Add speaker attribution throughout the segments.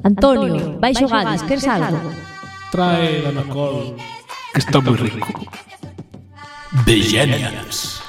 Speaker 1: Antonio, baixo Gades, queres algo?
Speaker 2: Trae Danacol, que está moi rico. The Genials.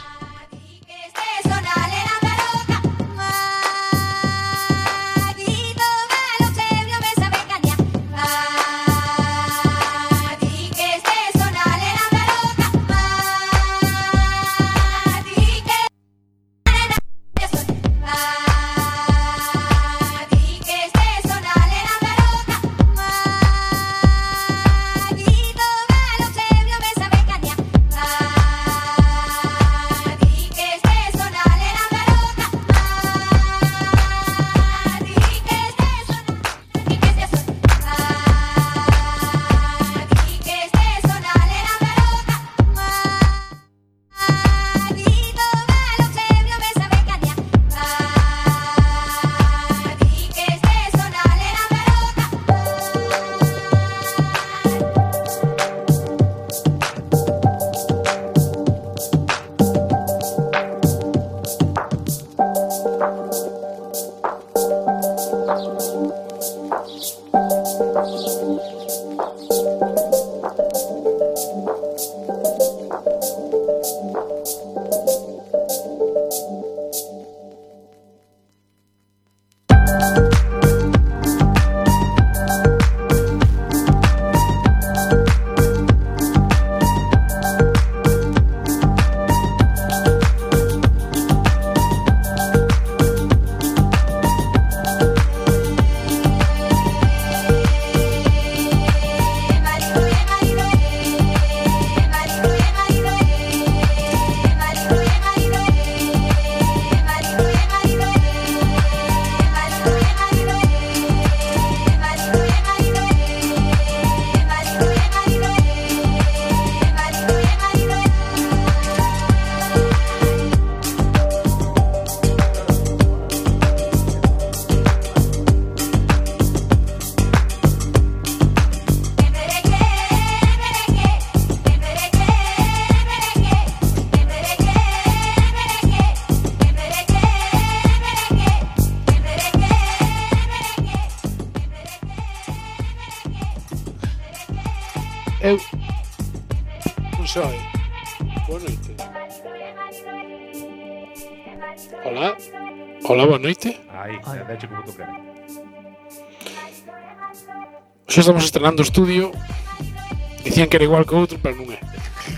Speaker 3: Soy. Boa noite. Hola. Hola, boa noite.
Speaker 4: Aí, deixa como tú queres.
Speaker 3: Xa estamos estrenando o estudio. Dicían que era igual que o outro, pero non é.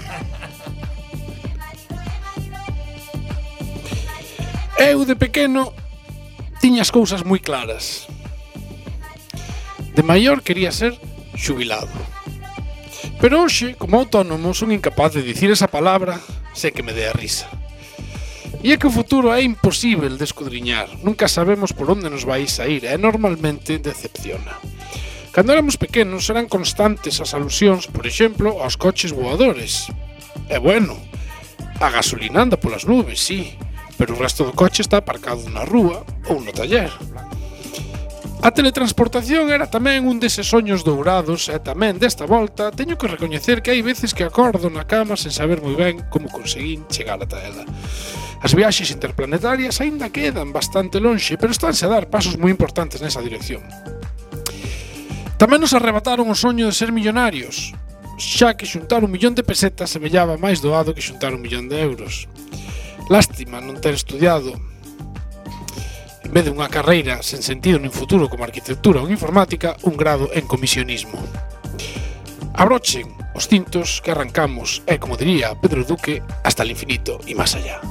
Speaker 3: Eu de pequeno tiña as cousas moi claras. De maior quería ser xubilado. Pero hoxe, como autónomo, son incapaz de dicir esa palabra sen que me dé a risa. E é que o futuro é imposível de escudriñar. Nunca sabemos por onde nos vai sair e normalmente decepciona. Cando éramos pequenos eran constantes as alusións, por exemplo, aos coches voadores. E bueno, a gasolina anda polas nubes, sí, pero o resto do coche está aparcado na rúa ou no taller. A teletransportación era tamén un deses soños dourados e tamén desta volta teño que recoñecer que hai veces que acordo na cama sen saber moi ben como conseguín chegar ata ela. As viaxes interplanetarias aínda quedan bastante lonxe, pero estánse a dar pasos moi importantes nesa dirección. Tamén nos arrebataron o soño de ser millonarios, xa que xuntar 1 millón de pesetas semellaba máis doado que xuntar 1 millón de euros. Lástima non ter estudiado en vez de unha carreira sen sentido nin futuro como arquitectura ou informática, un grado en comisionismo. Abrochen os cintos que arrancamos e, como diría Pedro Duque, hasta el infinito e máis allá.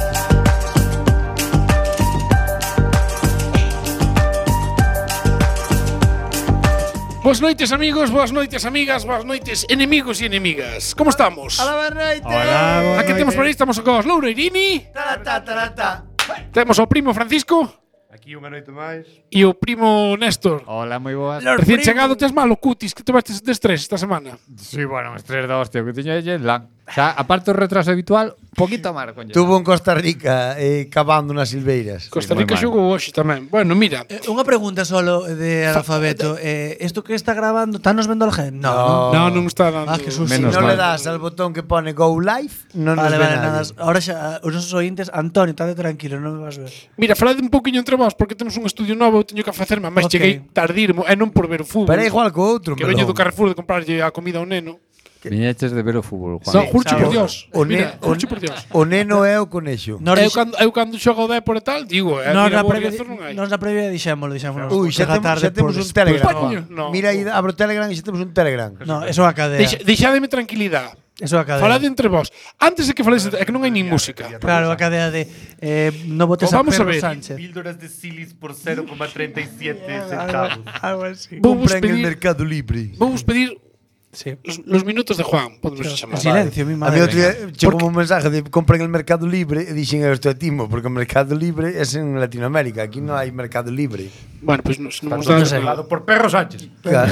Speaker 3: Boas noites, amigos, boas noites, amigas, boas noites, enemigos e enemigas. Como estamos?
Speaker 5: Hola, boa noite.
Speaker 4: Hola, boa
Speaker 3: Aquí temos por aí, estamos con os Loureirini.
Speaker 5: Tarata.
Speaker 3: Temos ao primo Francisco.
Speaker 4: Aquí unha noite máis.
Speaker 3: E o primo Néstor.
Speaker 6: Hola, moi boas.
Speaker 3: Recién chegado, tes malo cutis, que te vestes de estrés esta semana.
Speaker 6: Sí, bueno, estrés da hostia, que tiña lle lan.
Speaker 5: Xa, aparte do retraso habitual, poquito máis, coño.
Speaker 6: Tuvo en Costa Rica cavando nas silveiras.
Speaker 3: Costa
Speaker 5: moi
Speaker 3: Rica
Speaker 5: mal.
Speaker 3: xogou hoxe tamén. Bueno, mira,
Speaker 7: Unha pregunta solo de alfabeto. Isto que está grabando, ¿está nos vendo alguén? No.
Speaker 3: non está dando.
Speaker 7: Ah, que susto.
Speaker 6: Si
Speaker 5: Menos
Speaker 6: no
Speaker 5: mal.
Speaker 6: le das al botón que pone Go Live, non nos
Speaker 7: Vale,
Speaker 6: ve
Speaker 7: vale,
Speaker 6: nadie.
Speaker 7: nada. Ahora xa, os nosos ointes, Antonio, estate tranquilo, non me vas ver.
Speaker 3: Mira, falade un pouquiño entre vós porque temos un estudio novo, eu teño que facerme, mas
Speaker 7: Ok.
Speaker 3: cheguei tardirmo, e non por ver o fútbol.
Speaker 6: Pero é igual co outro,
Speaker 3: que veño
Speaker 6: melón.
Speaker 3: do Carrefour de comprarlle a comida ao neno.
Speaker 5: Viñeches de ver o fútbol,
Speaker 3: No,
Speaker 5: Juan.
Speaker 3: jurcho por Dios.
Speaker 6: O,
Speaker 3: Mira,
Speaker 6: ne,
Speaker 3: jurcho por Dios.
Speaker 6: o neno é o conexo.
Speaker 3: Eu cando xogo o Depor e tal, digo,
Speaker 7: Nos
Speaker 3: mira,
Speaker 7: na
Speaker 3: vou
Speaker 7: previa,
Speaker 3: Riazor non hai.
Speaker 7: nos na previa dixémolo.
Speaker 6: Ui, xa temos un Telegram.
Speaker 3: Coño,
Speaker 6: Juan.
Speaker 3: no.
Speaker 6: Mira aí, abro o Telegram e xa temos un Telegram.
Speaker 7: No, eso é a cadea.
Speaker 3: Deixademe tranquilidade.
Speaker 7: Eso é a cadea.
Speaker 3: Falade entre vós. Antes de que falades, é que non hai nin música.
Speaker 7: Claro, a cadea de no votes
Speaker 3: Pues
Speaker 7: a
Speaker 3: vamos a
Speaker 7: Pedro
Speaker 3: ver.
Speaker 7: Sánchez.
Speaker 4: Píldoras de Silis por 0,37 centavos.
Speaker 7: Algo así.
Speaker 3: Vou vos
Speaker 6: Compra en el
Speaker 3: pedir,
Speaker 6: Mercado Libre.
Speaker 3: vou vos pedir
Speaker 7: Sí.
Speaker 3: los minutos de Juan, podemos
Speaker 7: En
Speaker 3: chamar.
Speaker 7: silencio, mi
Speaker 6: A mí
Speaker 7: madre.
Speaker 6: outro día chegou un mensaje de compra en el Mercado Libre e dixen eu estou a timo, porque o Mercado Libre é en Latinoamérica, aquí non hai Mercado Libre.
Speaker 3: Bueno, pues non nos
Speaker 7: todo
Speaker 3: dá
Speaker 7: cerrado.
Speaker 4: Por Perro Sánchez.
Speaker 6: Claro.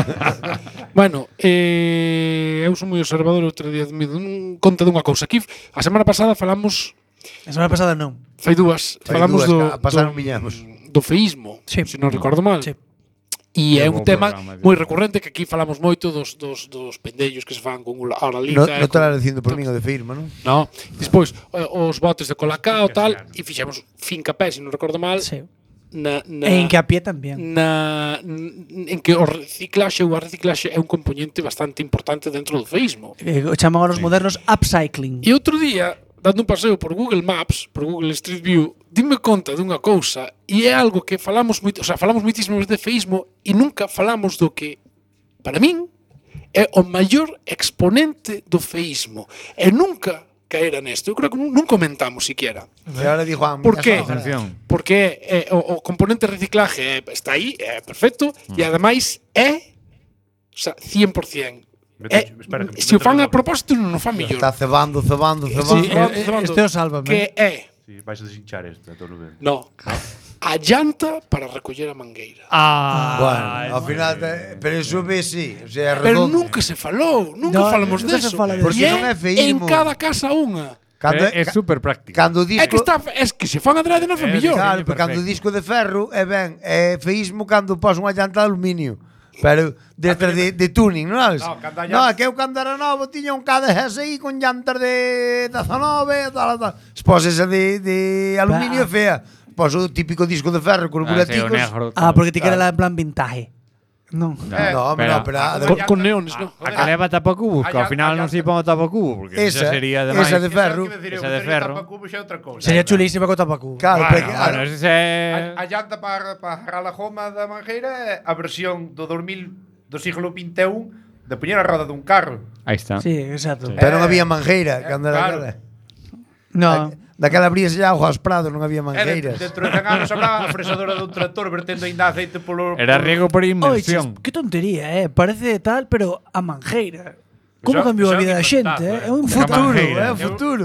Speaker 3: Bueno, eu son moi observador, outro día me dun conta dunha cousa. Aquí, a semana pasada falamos,
Speaker 7: A semana pasada non.
Speaker 3: fai dúas,
Speaker 6: Fai
Speaker 3: falamos
Speaker 6: dúas,
Speaker 3: do,
Speaker 6: pasaron viñamos.
Speaker 3: do feísmo,
Speaker 7: Sí.
Speaker 3: se non recordo mal.
Speaker 7: Sí.
Speaker 3: E é
Speaker 5: Bo
Speaker 3: un tema
Speaker 5: programa,
Speaker 3: moi recurrente que aquí falamos moito dos pendellos que se fan con a
Speaker 6: No,
Speaker 3: oralita.
Speaker 6: non estará dicindo por min o de firma, non?
Speaker 3: No, despois os botes de colacao tal e fixemos fincapé, se non recordo mal,
Speaker 7: Sí.
Speaker 3: na
Speaker 7: E en que a pie tamén.
Speaker 3: en que o reciclaxe ou a reciclaxe é un componente bastante importante dentro do feísmo.
Speaker 7: Chaman a los modernos upcycling.
Speaker 3: E outro día, dando un paseo por Google Maps, por Google Street View, dime conta dunha cousa e é algo que falamos moito, o sea, falamos moitísimo de feísmo e nunca falamos do que para min é o maior exponente do feísmo. E nunca caera nesto. Eu creo que non comentamos siquiera.
Speaker 6: E ahora di Juan,
Speaker 3: Por
Speaker 6: mira
Speaker 3: qué?
Speaker 6: só,
Speaker 5: Atención.
Speaker 3: Porque o componente reciclaje está aí, é perfecto, e ademais é, o sea, 100%.
Speaker 4: Espera, que me
Speaker 3: Se o fan
Speaker 4: meto
Speaker 3: a propósito non o fan mellor.
Speaker 6: Está cebando.
Speaker 3: Sí,
Speaker 7: Este o sálvame.
Speaker 3: Que é,
Speaker 4: Sí, vais a deshinchar esto, a todo lo
Speaker 3: no, a llanta para recoller a mangueira.
Speaker 6: Bueno, ao final, pero eso ve sí, o sea, é
Speaker 3: Pero
Speaker 6: redondo.
Speaker 3: nunca se falou, nunca
Speaker 7: No,
Speaker 3: falamos
Speaker 7: nunca se
Speaker 3: deso.
Speaker 7: fala de
Speaker 6: Porque
Speaker 3: E
Speaker 6: non é feísmo.
Speaker 3: en cada casa unha.
Speaker 6: Cando,
Speaker 5: É super práctico.
Speaker 6: cando o disco,
Speaker 3: É que está, é que se fan adrede non fan mellor.
Speaker 6: claro, porque cando o disco de ferro é ben, é feísmo cando pos unha llanta de aluminio. Pero destas de tuning, non sabes?
Speaker 4: No, cando a
Speaker 6: No,
Speaker 4: llanta-
Speaker 6: que eu cando era novo tiña un KDSI con llantas de 19, tal. Pos esa de aluminio fea. Pos o típico disco de ferro con buraticos.
Speaker 7: Porque ti queres la en plan vintage. Non.
Speaker 6: No, pero
Speaker 3: Con neones, non?
Speaker 5: A que leva tapacubo, que ao final non se pon o tapacubo, porque
Speaker 6: Esa,
Speaker 5: esa sería demais.
Speaker 6: esa de ferro.
Speaker 5: Esa de ferro.
Speaker 7: Sería chulísima co tapacu.
Speaker 6: Claro, porque,
Speaker 5: Bueno, ese é...
Speaker 4: A llanta para agarrar a goma da mangueira é a versión do 2000 do siglo XXI de poñer a roda dun carro.
Speaker 5: Aí está.
Speaker 7: Sí, exacto.
Speaker 6: pero non había mangueira cando era
Speaker 4: claro.
Speaker 6: aquela.
Speaker 7: No.
Speaker 6: Daquela abríase auga aos prados, non había
Speaker 4: E
Speaker 6: mangueiras.
Speaker 4: dentro de 100 anos habrá a fresadora dun tractor vertendo ainda aceite polo...
Speaker 5: Era riego por
Speaker 7: Oye,
Speaker 5: inmersión.
Speaker 7: que tontería, Parece tal, pero a manjeira. Como
Speaker 4: Xa-
Speaker 7: cambiou a
Speaker 4: xa
Speaker 7: vida da
Speaker 4: inventado,
Speaker 7: xente, É
Speaker 4: eh.
Speaker 7: un
Speaker 5: Xa
Speaker 7: futuro,
Speaker 5: manjeira.
Speaker 6: É o futuro.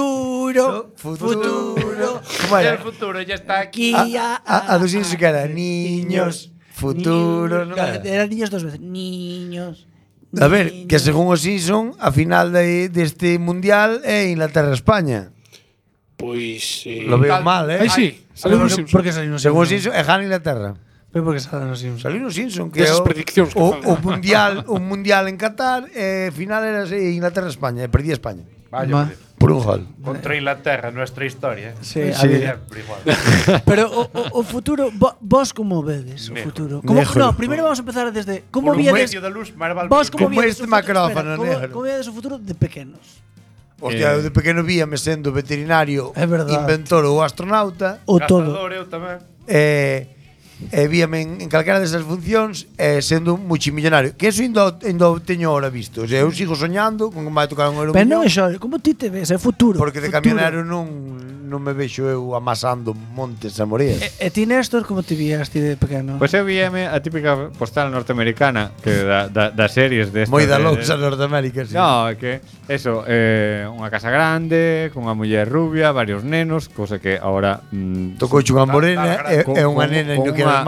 Speaker 7: Futuro.
Speaker 6: Como
Speaker 4: El
Speaker 6: era?
Speaker 4: futuro ya está aquí.
Speaker 7: Aquí
Speaker 6: A dos Simpsons que era niños, futuro, non era?
Speaker 7: Eran niños dos veces. Niños.
Speaker 6: A ver, que según os Simpson, a final deste mundial é Inglaterra-España.
Speaker 3: Pois...
Speaker 6: Lo veo mal,
Speaker 3: Aí sí, saliu nos Simpsons.
Speaker 7: Por que saliu nos
Speaker 6: Según os
Speaker 7: Simpsons?
Speaker 6: Simpson, é gana Inglaterra.
Speaker 7: Pero por que salen nos Simpsons?
Speaker 6: Saliu nos Simpson que
Speaker 3: Desas
Speaker 6: o-
Speaker 3: prediccións que fan.
Speaker 6: o mundial en Qatar, final era Inglaterra-España, e perdía España
Speaker 4: Vaya,
Speaker 7: Ma-
Speaker 4: hombre.
Speaker 6: por un gol.
Speaker 4: Contra Inglaterra, nuestra historia.
Speaker 7: Sí, a
Speaker 6: Sí.
Speaker 7: ver.
Speaker 4: Siempre igual.
Speaker 7: Pero o futuro, vos como vedes o
Speaker 4: Negro.
Speaker 7: futuro? Como,
Speaker 6: Negro.
Speaker 7: no, primero vamos a empezar desde como
Speaker 4: Por un
Speaker 7: viedes
Speaker 4: medio da luz, máis vale
Speaker 7: vos
Speaker 4: que-
Speaker 7: como
Speaker 6: Como
Speaker 7: viedes
Speaker 6: este
Speaker 7: o futuro-
Speaker 6: macrófono,
Speaker 7: espera,
Speaker 6: negro.
Speaker 7: como viedes o futuro de pequenos.
Speaker 6: Hostia, eu de pequeno víame sendo veterinario,
Speaker 7: É verdad.
Speaker 6: inventor ou astronauta,
Speaker 7: O todo.
Speaker 4: Cazador, eu tamén.
Speaker 6: víame en calquera desas funcións sendo un multimillonario. Que eso ainda o teño ahora visto. O sea, eu sigo soñando con que me vai tocar un euro
Speaker 7: Pero non
Speaker 6: millón,
Speaker 7: é xo, como ti te ves, é futuro.
Speaker 6: porque de
Speaker 7: futuro.
Speaker 6: camionero non me vexo eu amasando montes e moreas.
Speaker 7: E ti, Néstor, como te vías ti de pequeno?
Speaker 5: Pois eu víame a típica postal norteamericana que das series de
Speaker 6: Moi da louca Norteamérica, sí.
Speaker 5: No, é que eso, unha casa grande, con unha muller rubia, varios nenos, cousa que agora
Speaker 6: Tocou unha morena, é unha
Speaker 5: Con-
Speaker 6: nena e non
Speaker 5: con
Speaker 6: queres
Speaker 5: unha-
Speaker 6: máis.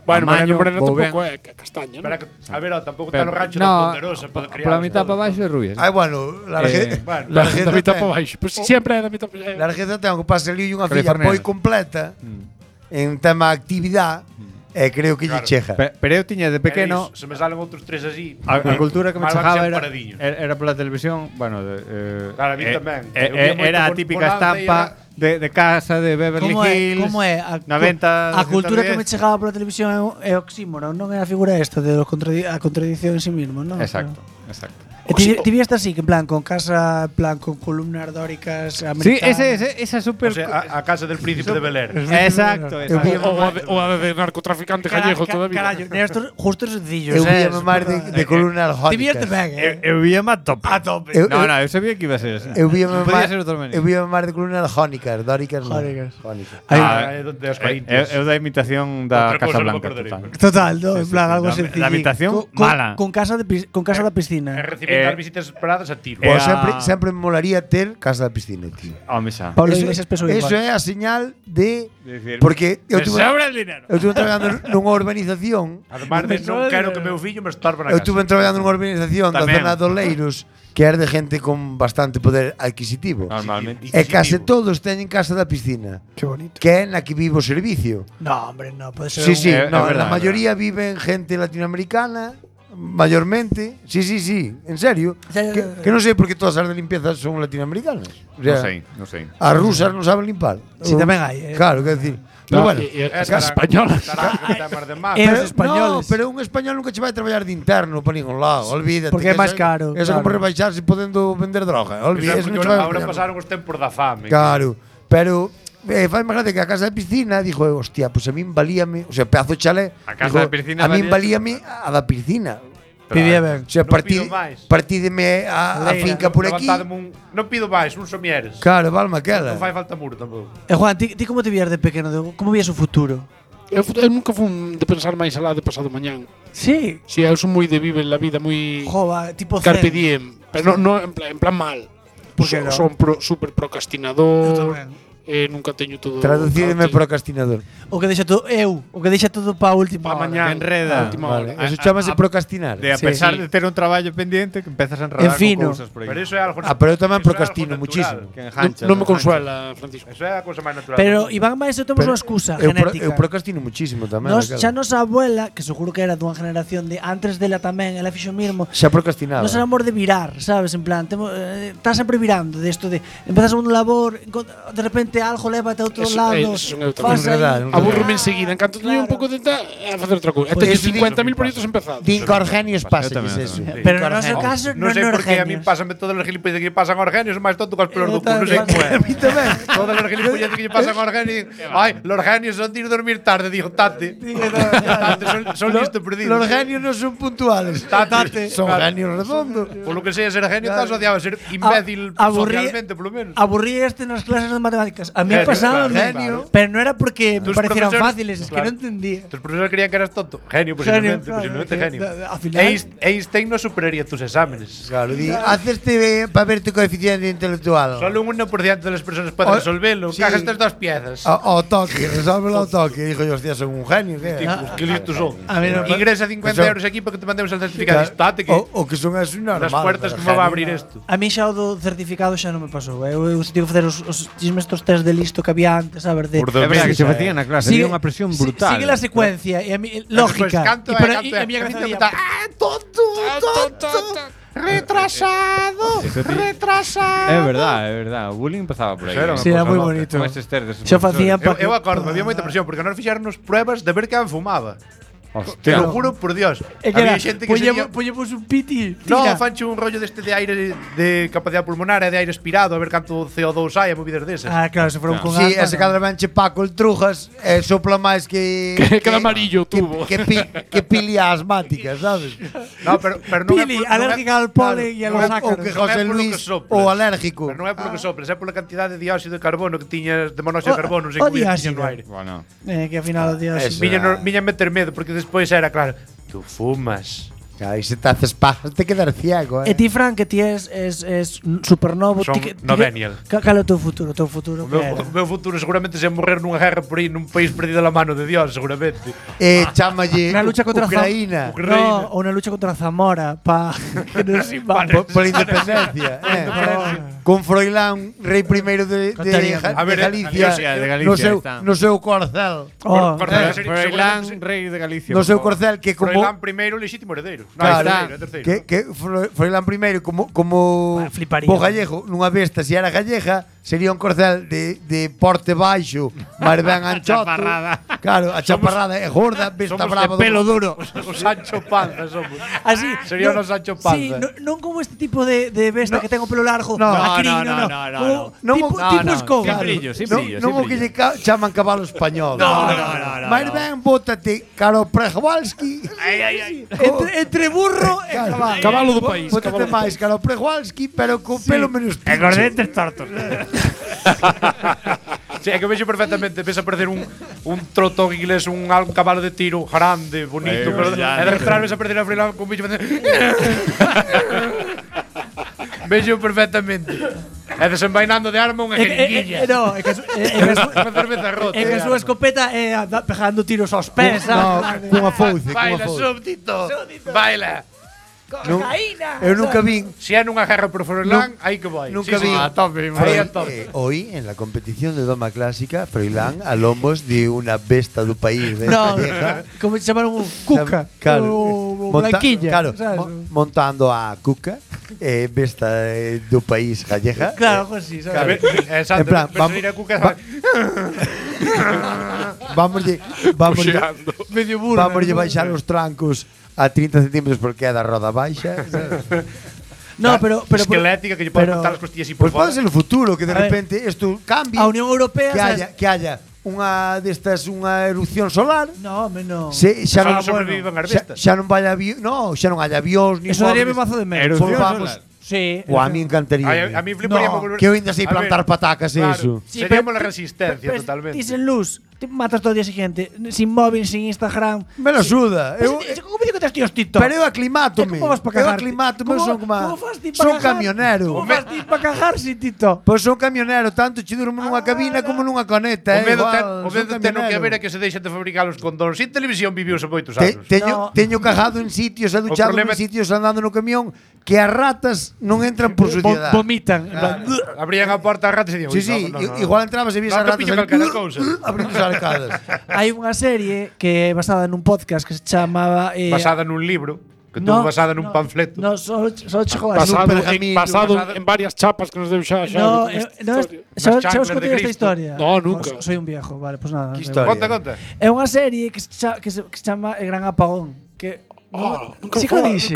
Speaker 3: Bueno,
Speaker 5: amaño,
Speaker 3: morena
Speaker 5: vou ben.
Speaker 3: tampouco é castaña,
Speaker 4: Espera
Speaker 3: non?
Speaker 4: que, a ver, tampouco está no rancho da
Speaker 5: No,
Speaker 4: Ponderosa para criar.
Speaker 5: pola mitad para baixo é rubia.
Speaker 6: Ai, bueno,
Speaker 4: bueno,
Speaker 3: Da mitad para baixo. Pois sempre é da mitad para baixo.
Speaker 6: Largueza ten que pasa ali unha filla
Speaker 5: Californiana.
Speaker 6: moi completa en tema actividade e creo que lle
Speaker 4: Claro.
Speaker 6: chega.
Speaker 5: Pero eu tiña de pequeno
Speaker 4: Se me salen outros tres así.
Speaker 5: a cultura que me
Speaker 4: máis van
Speaker 5: chegaba
Speaker 4: ser
Speaker 5: era
Speaker 4: paradiños.
Speaker 5: era pola televisión, bueno,
Speaker 4: Claro, a mí tamén. Eu vía moito
Speaker 5: era a
Speaker 4: con
Speaker 5: típica
Speaker 4: Bonanza e
Speaker 5: estampa de casa de Beverly Hills.
Speaker 7: Como é?
Speaker 5: 90,
Speaker 7: a cultura que
Speaker 5: 110.
Speaker 7: me chegaba pola televisión é oxímoron, non é a figura esta de a contradición en sí mismo, non?
Speaker 5: Exacto, exacto.
Speaker 7: E ti vías así, que en plan, con casa, en plan, con columnas dóricas
Speaker 5: Sí,
Speaker 7: americanas.
Speaker 5: esa super
Speaker 4: O sea, a casa del príncipe de Bel Air.
Speaker 5: Exacto, exacto.
Speaker 3: O a de narcotraficante gallego todavía.
Speaker 7: Carallo, nestos justo sencillos.
Speaker 6: Eu vía mamar de columnas
Speaker 7: Ti vías
Speaker 6: jónicas.
Speaker 7: ben,
Speaker 5: Eu vía má tope.
Speaker 7: A tope.
Speaker 6: Eu-
Speaker 5: No, eu sabía que iba a ser así.
Speaker 6: Eu vía
Speaker 5: Non
Speaker 6: mamar,
Speaker 5: podía ser outra maneira.
Speaker 6: eu vía mamar de columnas jónicas, dóricas. non.
Speaker 7: Jónicas.
Speaker 6: Jónicas.
Speaker 4: De as Corintias.
Speaker 5: Eu da imitación da
Speaker 4: Outra
Speaker 5: Casa
Speaker 4: cosa non me
Speaker 5: Blanca
Speaker 4: perderei.
Speaker 5: total.
Speaker 7: Total, no,
Speaker 5: Sí,
Speaker 7: en plan,
Speaker 5: sí,
Speaker 7: algo
Speaker 5: la-
Speaker 7: sencillo.
Speaker 5: la habitación mala.
Speaker 7: Con casa da piscina.
Speaker 4: É recibir as visitas esperadas a tiro.
Speaker 6: Pois
Speaker 5: a-
Speaker 6: sempre me molaría ter casa da piscina, tío.
Speaker 5: Home xa.
Speaker 7: Pablo Iglesias pesou
Speaker 6: Eso
Speaker 7: igual.
Speaker 6: é a señal de
Speaker 5: Decir,
Speaker 6: porque eu
Speaker 5: me
Speaker 6: tuve
Speaker 5: sobra el dinero.
Speaker 6: eu estuve traballando nunha urbanización.
Speaker 4: Además de non quero que meu fillo me estorbe na
Speaker 6: Eu
Speaker 4: casa.
Speaker 6: estuve traballando nunha urbanización da
Speaker 5: Tamén.
Speaker 6: zona do Leiros que é de gente con bastante poder adquisitivo.
Speaker 5: Normalmente.
Speaker 6: E case todos teñen casa da piscina,
Speaker 7: Qué bonito.
Speaker 6: que é na que vive o servicio.
Speaker 7: No, hombre, no, puede ser
Speaker 6: Sí, sí,
Speaker 5: É
Speaker 6: no,
Speaker 5: verdade,
Speaker 6: la mayoría viven gente latinoamericana, mayormente. Sí, sí, sí, en serio. Que non sei por que todas as de limpieza son latinoamericanas. O sea,
Speaker 5: Non sei.
Speaker 6: as rusas non saben limpar.
Speaker 7: Sí, tamén hai,
Speaker 6: Claro, quero decir. Pero bueno,
Speaker 3: As españolas.
Speaker 7: Los españoles.
Speaker 6: No, pero un español nunca che vai traballar de interno para ningún lado, olvídate.
Speaker 7: Porque é
Speaker 6: que
Speaker 7: máis
Speaker 6: eso-
Speaker 7: caro,
Speaker 6: Eso
Speaker 7: claro.
Speaker 6: como rebaixarse podendo vender droga. Olvídate, eso non che vai
Speaker 4: Ahora
Speaker 6: a
Speaker 4: pasaron os tempos da fame.
Speaker 6: Claro, pero fai máis gracia que a casa de piscina dixo, hostia, pues a min valíame, o sea, pedazo de chalé.
Speaker 5: A casa de piscina
Speaker 6: a min
Speaker 5: valía-
Speaker 6: valíame a da piscina.
Speaker 7: Vivía ben.
Speaker 6: O sea,
Speaker 4: Non pido máis.
Speaker 6: partídeme a finca por aquí.
Speaker 4: Non pido máis, un somieres.
Speaker 6: Claro, valma aquela.
Speaker 4: Non fai falta muro tampouco.
Speaker 7: Juan, ti como te vías de pequeno? Como vías o futuro?
Speaker 3: Eu nunca fui de pensar máis alá de pasado mañán.
Speaker 7: Sí.
Speaker 3: Si, eu son moi de viver la vida moi
Speaker 7: Jova, tipo
Speaker 3: carpe
Speaker 7: zen.
Speaker 3: diem, pero no en plan mal.
Speaker 7: Por que no?
Speaker 3: Son super
Speaker 7: Eu
Speaker 3: procrastinador.
Speaker 7: tamén.
Speaker 3: Nunca teño todo.
Speaker 6: Traducídeme procrastinador.
Speaker 7: O que deixa todo o que deixa todo para a última
Speaker 3: Pa
Speaker 7: hora.
Speaker 3: mañá.
Speaker 5: Enreda.
Speaker 3: Última
Speaker 6: Vale,
Speaker 3: hora.
Speaker 6: eso chamase procrastinar.
Speaker 5: De a
Speaker 7: Sí.
Speaker 5: pesar
Speaker 7: Sí.
Speaker 5: de ter un traballo pendiente que empezas a enredar
Speaker 7: En fino.
Speaker 5: con cousas por aí.
Speaker 4: Pero eso é algo
Speaker 6: Ah, pero eu tamén
Speaker 4: eso é algo
Speaker 6: procrastino
Speaker 4: natural.
Speaker 6: muchísimo.
Speaker 5: Que enganchas,
Speaker 3: Non me
Speaker 5: enganchas.
Speaker 3: consuela, Francisco.
Speaker 4: Eso é a cousa máis natural.
Speaker 7: Pero Iván máis eu temos unha excusa genética.
Speaker 6: Eu procrastino muchísimo tamén.
Speaker 7: Nos,
Speaker 6: aquela.
Speaker 7: xa nosa abuela, que seguro que era dunha generación de antes dela tamén, ela fixo mismo.
Speaker 6: Xa procrastinaba.
Speaker 7: Nos éramos de virar, sabes? En plan, estás sempre virando de isto de empezas un labor, de repente algo lévate a outro
Speaker 3: Eso-
Speaker 7: lado.
Speaker 3: eso son eu tamén.
Speaker 7: Fas aí-
Speaker 6: Enredar, enredar.
Speaker 3: Aburro-me enseguida. En canto teño un pouco de a facer outra cousa. E
Speaker 6: Pois
Speaker 3: teño
Speaker 6: eso
Speaker 3: 50.000 proxectos empezados.
Speaker 6: Din que Orgenios pasa
Speaker 5: tamén,
Speaker 6: eso.
Speaker 5: tamén.
Speaker 7: Pero no noso caso
Speaker 4: Non sei por que a mí pásame todos os gilipollas que lle pasan a Orgenios máis tonto que os pelos do cu, non sei como é.
Speaker 6: A mí tamén.
Speaker 4: Todos os gilipollas que lle pasan a Orgenios, ai, los genios son de ir dormir tarde, dijo Tate. Tate, son listo perdido.
Speaker 6: Los genios non son puntuales.
Speaker 4: Tate,
Speaker 6: Son
Speaker 4: claro.
Speaker 6: genios redondos.
Speaker 4: Por lo que sea ser genio está asociado a ser imbécil socialmente, por lo menos.
Speaker 7: Aburrí nas clases de matemáticas. A mí me
Speaker 4: Genio,
Speaker 7: pasaba,
Speaker 6: genio.
Speaker 7: pero no era porque me
Speaker 4: Tus
Speaker 7: parecieran
Speaker 4: profesores-
Speaker 7: fáciles, es que
Speaker 4: claro.
Speaker 7: no entendía.
Speaker 4: Tus profesores creían que eras tonto. Genio, posiblemente,
Speaker 7: claro,
Speaker 4: posiblemente
Speaker 7: que-
Speaker 4: genio.
Speaker 7: al final-
Speaker 4: Einstein no superaría tus exámenes.
Speaker 6: Claro, di, hacerte para ver tu coeficiente intelectual.
Speaker 4: Solo un 1% de las personas pueden
Speaker 6: O-
Speaker 4: resolverlo.
Speaker 6: sí.
Speaker 4: Caja estas dos piezas.
Speaker 6: O toque, resolve o toque. Dijo yo, hostia, son un genio. ¿qué?
Speaker 4: Qué listos son.
Speaker 7: A mí no-
Speaker 4: Ingresa 50
Speaker 6: Eso-
Speaker 4: euros aquí para que te mandemos el certificado. Estate que
Speaker 6: O que son así normal.
Speaker 4: las puertas
Speaker 6: pero
Speaker 4: que me va a
Speaker 6: genio,
Speaker 4: abrir
Speaker 6: no.
Speaker 4: esto.
Speaker 7: A mí xa o do certificado xa non me pasou. Eu tive que facer os chismes estos test de listo que había antes, a ver, de
Speaker 4: Por
Speaker 5: É verdade que se
Speaker 4: Sí,
Speaker 5: facía na clase, había unha presión brutal.
Speaker 7: Sigue la secuencia e a mí lógica.
Speaker 4: canto
Speaker 7: y,
Speaker 4: é,
Speaker 7: pero,
Speaker 4: canto
Speaker 7: y
Speaker 4: é.
Speaker 7: a mí
Speaker 4: A mí
Speaker 7: cabeza
Speaker 4: me
Speaker 7: decía,
Speaker 4: gusta-
Speaker 6: tonto!
Speaker 4: Retrasado. Retrasado.
Speaker 5: É verdade. O bullying empezaba por aí.
Speaker 4: Era unha
Speaker 7: Sí, era
Speaker 4: cousa
Speaker 7: moi
Speaker 4: loca.
Speaker 7: bonito.
Speaker 5: Con estes test de
Speaker 7: Xa facían
Speaker 4: Eu acordo, había moita presión porque nós fixáramos pruebas de ver quen fumaba. Te
Speaker 5: Hostia.
Speaker 4: lo juro por Dios.
Speaker 7: É que
Speaker 4: Había
Speaker 7: era,
Speaker 4: xente que seguía.
Speaker 7: poñemos un piti.
Speaker 4: No,
Speaker 7: tira.
Speaker 4: fanche un rollo deste de aire de capacidade pulmonar e de aire expirado, a ver canto CO2 hai, a movidas desas.
Speaker 7: Ah, claro, se foron con
Speaker 6: Sí,
Speaker 7: asma,
Speaker 6: ese
Speaker 7: no.
Speaker 6: cada venche Paco el Trujas sopla máis que
Speaker 3: Queda amarillo o tubo.
Speaker 6: que pilia asmática, sabes?
Speaker 4: No, pero non
Speaker 7: Pili, alérgica al polen e a los
Speaker 4: non é-
Speaker 6: O
Speaker 7: ácaros.
Speaker 6: que
Speaker 4: non é
Speaker 6: José
Speaker 4: polo
Speaker 6: Luis
Speaker 4: que soplas.
Speaker 6: o alérgico.
Speaker 4: Pero non é polo que soples, é pola cantidade de dióxido de carbono que tiñas de monóxido de carbono,
Speaker 7: o
Speaker 4: sei que
Speaker 7: dióxido.
Speaker 4: no aire.
Speaker 5: Bueno.
Speaker 7: Que ao final o día
Speaker 6: Eso.
Speaker 7: sí.
Speaker 4: Viña meter medo porque despois era claro, tú fumas.
Speaker 6: Claro, e se te haces pajas te quedar ciego,
Speaker 7: E ti, Fran, que ti és super novo.
Speaker 4: Son novennial.
Speaker 7: Cal é o teu futuro? O teu futuro que era?
Speaker 4: O meu futuro seguramente é morrer nunha guerra por aí nun país perdido a mano de Dios, seguramente.
Speaker 6: Chámalle
Speaker 7: Na lucha contra
Speaker 6: Ucraína.
Speaker 7: No, ou na lucha contra Zamora que nos
Speaker 6: Por independencia. Con Froilán, rei primeiro de Galicia, no seu corcel.
Speaker 5: Froilán, rei de Galicia.
Speaker 6: No seu corcel que como
Speaker 4: Froilán primeiro lexítimo heredeiro.
Speaker 6: Terceiro. Que Froilán primeiro como bo gallego, nunha besta, se era gallega, sería un corcel de porte baixo, mas ben anchoto. Claro, a chaparrada é gorda, besta brava,
Speaker 5: pelo duro.
Speaker 4: O Sancho Panza somos.
Speaker 7: Así,
Speaker 4: sería o Sancho Panza.
Speaker 7: Sí, non como este tipo de besta que ten o pelo largo.
Speaker 5: No.
Speaker 7: Tipo escoba.
Speaker 5: Sin brillo.
Speaker 6: Non o que lle chaman cabalo español.
Speaker 5: No.
Speaker 6: Mas ben, bótate caro Przewalski.
Speaker 7: Entre burro e cabalo.
Speaker 3: Cabalo do país.
Speaker 6: Bótate máis caro Przewalski, pero con pelo menos pincho.
Speaker 5: E con dentes tortos.
Speaker 4: Sí, é que vexo perfectamente, ves a perder un trotón inglés, un cabalo de tiro grande, bonito, pero e de repente ves a perder a Froilán con bicho. Vexo perfectamente. E desenvainando de arma unha jeringuilla.
Speaker 7: No, é que
Speaker 4: Unha cerveza rota.
Speaker 7: é que a súa escopeta é pegando tiros aos pés.
Speaker 6: Cunha fouce,
Speaker 4: Baila, súbdito. Baila.
Speaker 7: Cocaína.
Speaker 6: Eu nunca vin.
Speaker 4: Se é nunha guerra por Froilán, aí que vai.
Speaker 6: Nunca vi.
Speaker 4: A tope, aí a tope.
Speaker 6: Hoy, en la competición de doma clásica, Froilán a lombos de una besta do país de Calleja.
Speaker 7: Como se chamaron Cuca.
Speaker 6: Claro.
Speaker 7: Blanquilla.
Speaker 6: Claro, montando a Cuca, besta do país Calleja.
Speaker 7: Claro, pues sí, sabes.
Speaker 6: En plan, vamos a baixar os trancos a 30 centímetros porque é da roda baixa.
Speaker 7: No, pero
Speaker 4: esquelética que lle pode montar as costillas así por
Speaker 6: Pues pode ser o futuro que de repente isto cambie.
Speaker 7: A Unión Europea
Speaker 6: que haya unha destas unha erupción solar.
Speaker 7: No, menos.
Speaker 6: Xa non
Speaker 4: sobreviven as bestas.
Speaker 6: Xa non vai xa non hai avións ni
Speaker 7: eso daríame mazo de menos. Sí.
Speaker 6: O a mí encantaría.
Speaker 4: A mí fliparía volver.
Speaker 6: Que eu ainda sei plantar patacas e iso.
Speaker 4: Seríamos la resistencia totalmente.
Speaker 7: Ti sen luz, te matas todo o día siguiente, sin móvil, sin Instagram.
Speaker 6: Me lo suda.
Speaker 7: Como digo que tes tíos TikTok?
Speaker 6: Pero eu aclimátome.
Speaker 7: Como vas para cagar?
Speaker 6: Eu aclimátome, son como son camionero.
Speaker 7: Como vas ti para cagar sin TikTok?
Speaker 6: Pois son camionero, tanto che durmo nunha cabina como nunha coneta,
Speaker 4: O medo ten que haber é que se deixan de fabricar os condóns. Sin televisión viviuse moitos anos.
Speaker 6: Teño cagado en sitios, he duchado en sitios andando no camión que as ratas non entran por suciedade.
Speaker 7: Vomitan.
Speaker 4: Abrían a porta as ratas e dicían,
Speaker 6: sí, igual entrabas e vías as ratas abrindo as arcadas.
Speaker 7: Hai unha serie que é basada nun podcast que se chamaba
Speaker 4: basada nun libro, que tuvo basada nun panfleto.
Speaker 7: No, só chegou a
Speaker 3: basado en varias chapas que nos deu xa.
Speaker 7: Xa os contei esta historia.
Speaker 3: No, nunca.
Speaker 7: Soy un viejo, vale, pues nada.
Speaker 4: Conta.
Speaker 7: É unha serie que se chama El Gran Apagón, que sí que lo dixe.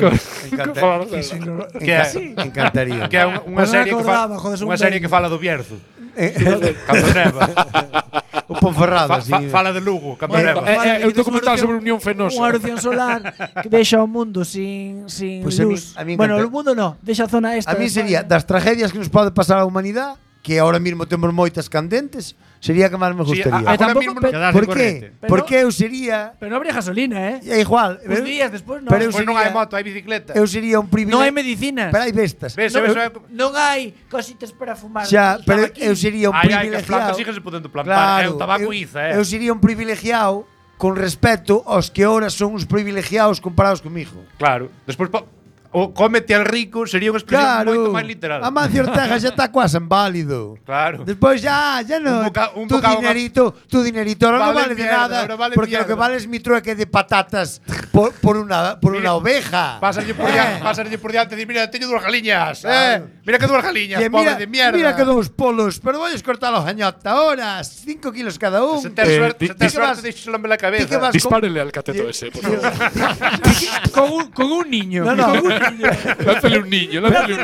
Speaker 6: Encantaría.
Speaker 4: Que é unha serie que fala do Bierzo. Cando neva.
Speaker 6: O Ponferrado,
Speaker 4: fala de Lugo, cando neva.
Speaker 3: É un documental sobre Unión Fenosa.
Speaker 7: Unha erupción solar que deixa o mundo sin luz. Bueno, o mundo no, deixa a zona esta.
Speaker 6: A mí sería das tragedias que nos pode pasar a humanidade, que ahora mismo temos moitas candentes, sería que máis me gustaría.
Speaker 4: Por
Speaker 6: qué? Porque eu sería...
Speaker 7: Pero non habría gasolina,
Speaker 6: É igual.
Speaker 7: Uns días despois non.
Speaker 6: Pero
Speaker 4: non hai moto, hai bicicleta.
Speaker 6: Eu sería un privilegio.
Speaker 7: Non hai medicinas.
Speaker 6: Pero hai bestas.
Speaker 7: Non hai cositas para fumar.
Speaker 6: Xa, pero eu sería un privilegiado.
Speaker 4: As plantas síguense podendo plantar. É un tabaco iza,
Speaker 6: Eu sería un privilegiado con respecto aos que ahora son os privilegiados comparados comigo.
Speaker 4: Claro. Despois o cómete al rico sería unha expresión moito máis literal.
Speaker 6: Amancio Ortega xa está quase inválido.
Speaker 4: Claro.
Speaker 6: Despois ya non. Tu dinerito ahora non vale de nada, porque lo que vale es mi trueque de patatas por una oveja.
Speaker 4: Pásale por diante e di, mira, teño dúas galiñas. Mira que dúas galiñas, pobre de mierda.
Speaker 6: Mira que dous polos, pero vais cortar los gañota ahora, 5 kilos cada un.
Speaker 4: Se tes suerte, deixaselo en la cabeza.
Speaker 3: Dispárele al cateto ese, por favor.
Speaker 7: Con un niño.
Speaker 6: No.
Speaker 3: Lánzale un niño.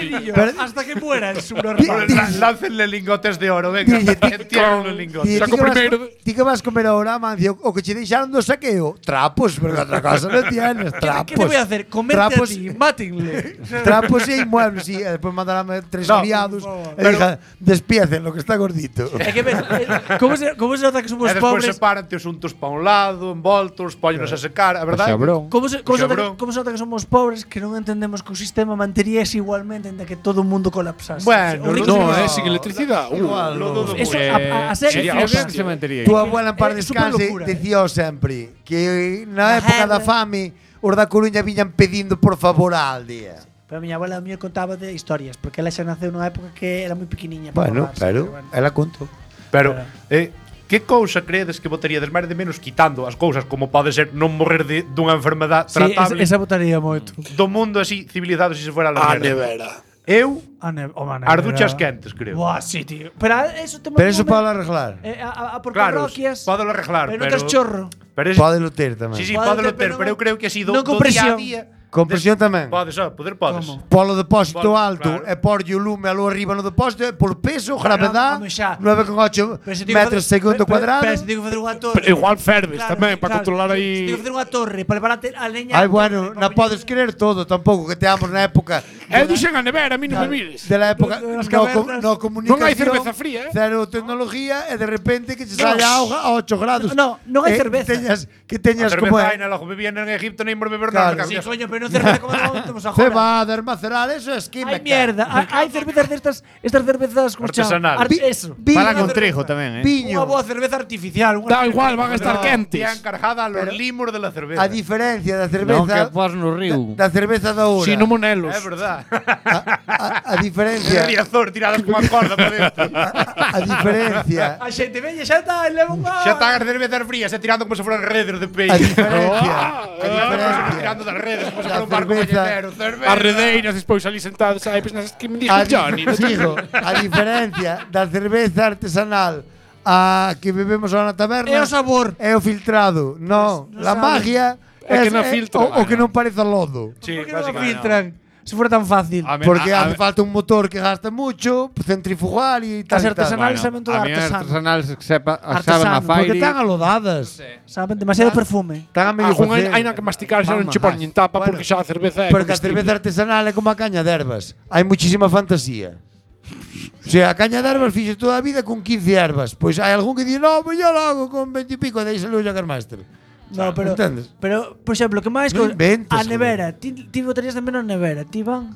Speaker 7: Hasta que muera el
Speaker 4: Láncenle lingotes de oro, venga. Entierran los lingotes.
Speaker 3: Saco primeiro.
Speaker 6: Ti que vas comer ahora, Mancio, o que che deixaron do saqueo, trapos, porque outra cosa non tienes, trapos.
Speaker 7: ¿Qué te voy a hacer? Comerte
Speaker 6: Trapos.
Speaker 7: a ti, mátenle.
Speaker 6: Trapos e inmuebles, sí, e despois mandarame 3 criados e diga, despiecen lo que está gordito.
Speaker 7: Es que ves, ¿cómo se nota que somos
Speaker 4: E despois
Speaker 7: pobres?
Speaker 4: separante os untos pa un lado, envoltos, póñenos a secar, a verdade?
Speaker 7: ¿Cómo se
Speaker 4: Cabrón.
Speaker 7: nota que somos pobres que non entendemos que o sistema manteríase igualmente en que todo o mundo colapsase?
Speaker 4: Bueno,
Speaker 7: Os ricos
Speaker 3: No,
Speaker 7: se-
Speaker 3: sin electricidade.
Speaker 6: Igual,
Speaker 4: lo dudo
Speaker 7: Eso,
Speaker 4: mucho.
Speaker 7: a serie
Speaker 3: sería
Speaker 7: cierta.
Speaker 3: hostia.
Speaker 6: Tu abuela en par
Speaker 7: É
Speaker 6: descanse
Speaker 7: superlocura,
Speaker 6: dicía sempre que na época da
Speaker 7: guerra.
Speaker 6: fame os da Coruña viñan pedindo por favor á aldea.
Speaker 7: Pero a miña abuela a mí contaba de historias, porque ela xa naceu nunha época que era moi pequeniña.
Speaker 6: Bueno,
Speaker 7: para
Speaker 6: pero
Speaker 7: bueno.
Speaker 6: ela contou.
Speaker 4: Pero, que cousa credes que botaríades máis de menos quitando as cousas como pode ser non morrer dunha enfermedade
Speaker 7: Sí,
Speaker 4: tratable
Speaker 7: esa votaría moito.
Speaker 4: do mundo así civilizado se fuera a la
Speaker 3: A
Speaker 4: mierda?
Speaker 3: nevera.
Speaker 4: Eu,
Speaker 7: As
Speaker 4: as duchas quentes, creo.
Speaker 7: Buah, sí, tío. Pero eso te
Speaker 6: Pero eso para arreglar.
Speaker 7: por
Speaker 4: Claro,
Speaker 7: parroquias.
Speaker 4: pódelo arreglar,
Speaker 7: Pero non tes chorro.
Speaker 4: Pero
Speaker 6: Pódelo ter tamén.
Speaker 4: Sí,
Speaker 7: Pódelo
Speaker 4: pódelo
Speaker 7: ter,
Speaker 4: ter, pero eu creo que así do
Speaker 7: non con
Speaker 4: día a
Speaker 7: presión.
Speaker 4: día.
Speaker 6: Con presión tamén.
Speaker 4: Podes, podes.
Speaker 7: Como?
Speaker 6: Polo depósito
Speaker 4: Polo,
Speaker 6: alto
Speaker 4: claro.
Speaker 6: e porlle o lume algo arriba no depósito e por peso, gravedad,
Speaker 7: home, xa.
Speaker 6: 9,8
Speaker 7: Pero se tivo que
Speaker 6: metros
Speaker 7: facer-
Speaker 6: segundo cuadrado.
Speaker 7: Pero se tivo que facer unha torre.
Speaker 3: Pero igual ferves tamén, para controlar aí.
Speaker 7: Se tivo que facer unha torre para levar a leña.
Speaker 6: Ai, bueno, non podes querer todo tampouco que teamos na época
Speaker 3: Eu dixen a nevera, a mí non me mires.
Speaker 6: de la época
Speaker 7: Das cavernas.
Speaker 6: no comunicación.
Speaker 3: Non hai cerveza fría,
Speaker 6: Cero tecnología e de repente que che saia auga a 8 grados.
Speaker 7: No, non hai cerveza.
Speaker 6: Que teñas
Speaker 4: A
Speaker 6: como
Speaker 4: cerveza hai na logo bebían en Egipto nem por beber
Speaker 6: Claro.
Speaker 4: nada.
Speaker 7: Sí, coño, pero non cerveza como temos agora.
Speaker 6: cebada, armacenar, eso es química.
Speaker 7: Hai mierda. Hai cervezas estas cervezas como
Speaker 4: Artesanales.
Speaker 7: Eso.
Speaker 5: Falan con
Speaker 7: Unha
Speaker 5: trigo
Speaker 7: cerveza.
Speaker 5: tamén,
Speaker 6: Viño.
Speaker 7: Unha boa cerveza artificial.
Speaker 3: Da igual, van a estar quentes.
Speaker 4: Tía encarjada a los limos de la cerveza.
Speaker 6: A diferencia da
Speaker 5: Non que
Speaker 6: cerveza
Speaker 5: pos no río.
Speaker 6: da cerveza da hora.
Speaker 3: Si no monelos.
Speaker 4: É verdad.
Speaker 6: A diferencia
Speaker 4: Riazor tiradas con a corda para dentro.
Speaker 6: a diferencia
Speaker 7: A xente veña xa está, leva unha.
Speaker 4: Xa están as cervezas frías, tirando como se fueran redes de
Speaker 6: a
Speaker 4: peixe.
Speaker 6: diferencia
Speaker 4: Tirando das redes como se
Speaker 6: La
Speaker 4: fuera un barco
Speaker 6: cerveza-
Speaker 4: mañanero.
Speaker 3: As redeiras despois ali sentados, aí pensas que me dijo Johnny.
Speaker 6: digo, a diferencia da cerveza artesanal a que bebemos ahora na taberna
Speaker 7: É o sabor.
Speaker 6: é o filtrado. No,
Speaker 7: No
Speaker 6: la
Speaker 7: sabe.
Speaker 6: magia
Speaker 3: É que non filtra.
Speaker 6: o que non parece lodo.
Speaker 4: Sí,
Speaker 7: Por que non o
Speaker 4: básicamente.
Speaker 7: filtran? Se fuera tan fácil.
Speaker 6: Porque hace falta un motor que gasta mucho, centrifugar y tal.
Speaker 7: As
Speaker 6: y tal.
Speaker 7: artesanales saben todo
Speaker 5: a mí
Speaker 7: artesano.
Speaker 5: artesanales que sepa, saben a
Speaker 7: Artesano,
Speaker 6: Porque
Speaker 5: fairi.
Speaker 6: están alodadas.
Speaker 7: Saben demasiado perfume.
Speaker 6: Están a medio
Speaker 3: Algún
Speaker 6: facer.
Speaker 3: hai na que masticar xa non che pon nin tapa
Speaker 6: Bueno,
Speaker 3: porque xa a cerveza é
Speaker 6: Porque a
Speaker 3: comestible.
Speaker 6: cerveza artesanal é como a caña de ervas. Hai muchísima fantasía. O sea, a caña de ervas fixe toda a vida con 15 ervas. Pois hai algún que di, no, pues yo lo hago con 20 y pico, e aí salió o Jagermeister.
Speaker 7: No, pero
Speaker 6: Entendes?
Speaker 7: pero por exemplo, que máis
Speaker 6: Non inventes,
Speaker 7: a nevera, ti botarías de menos nevera, ti van.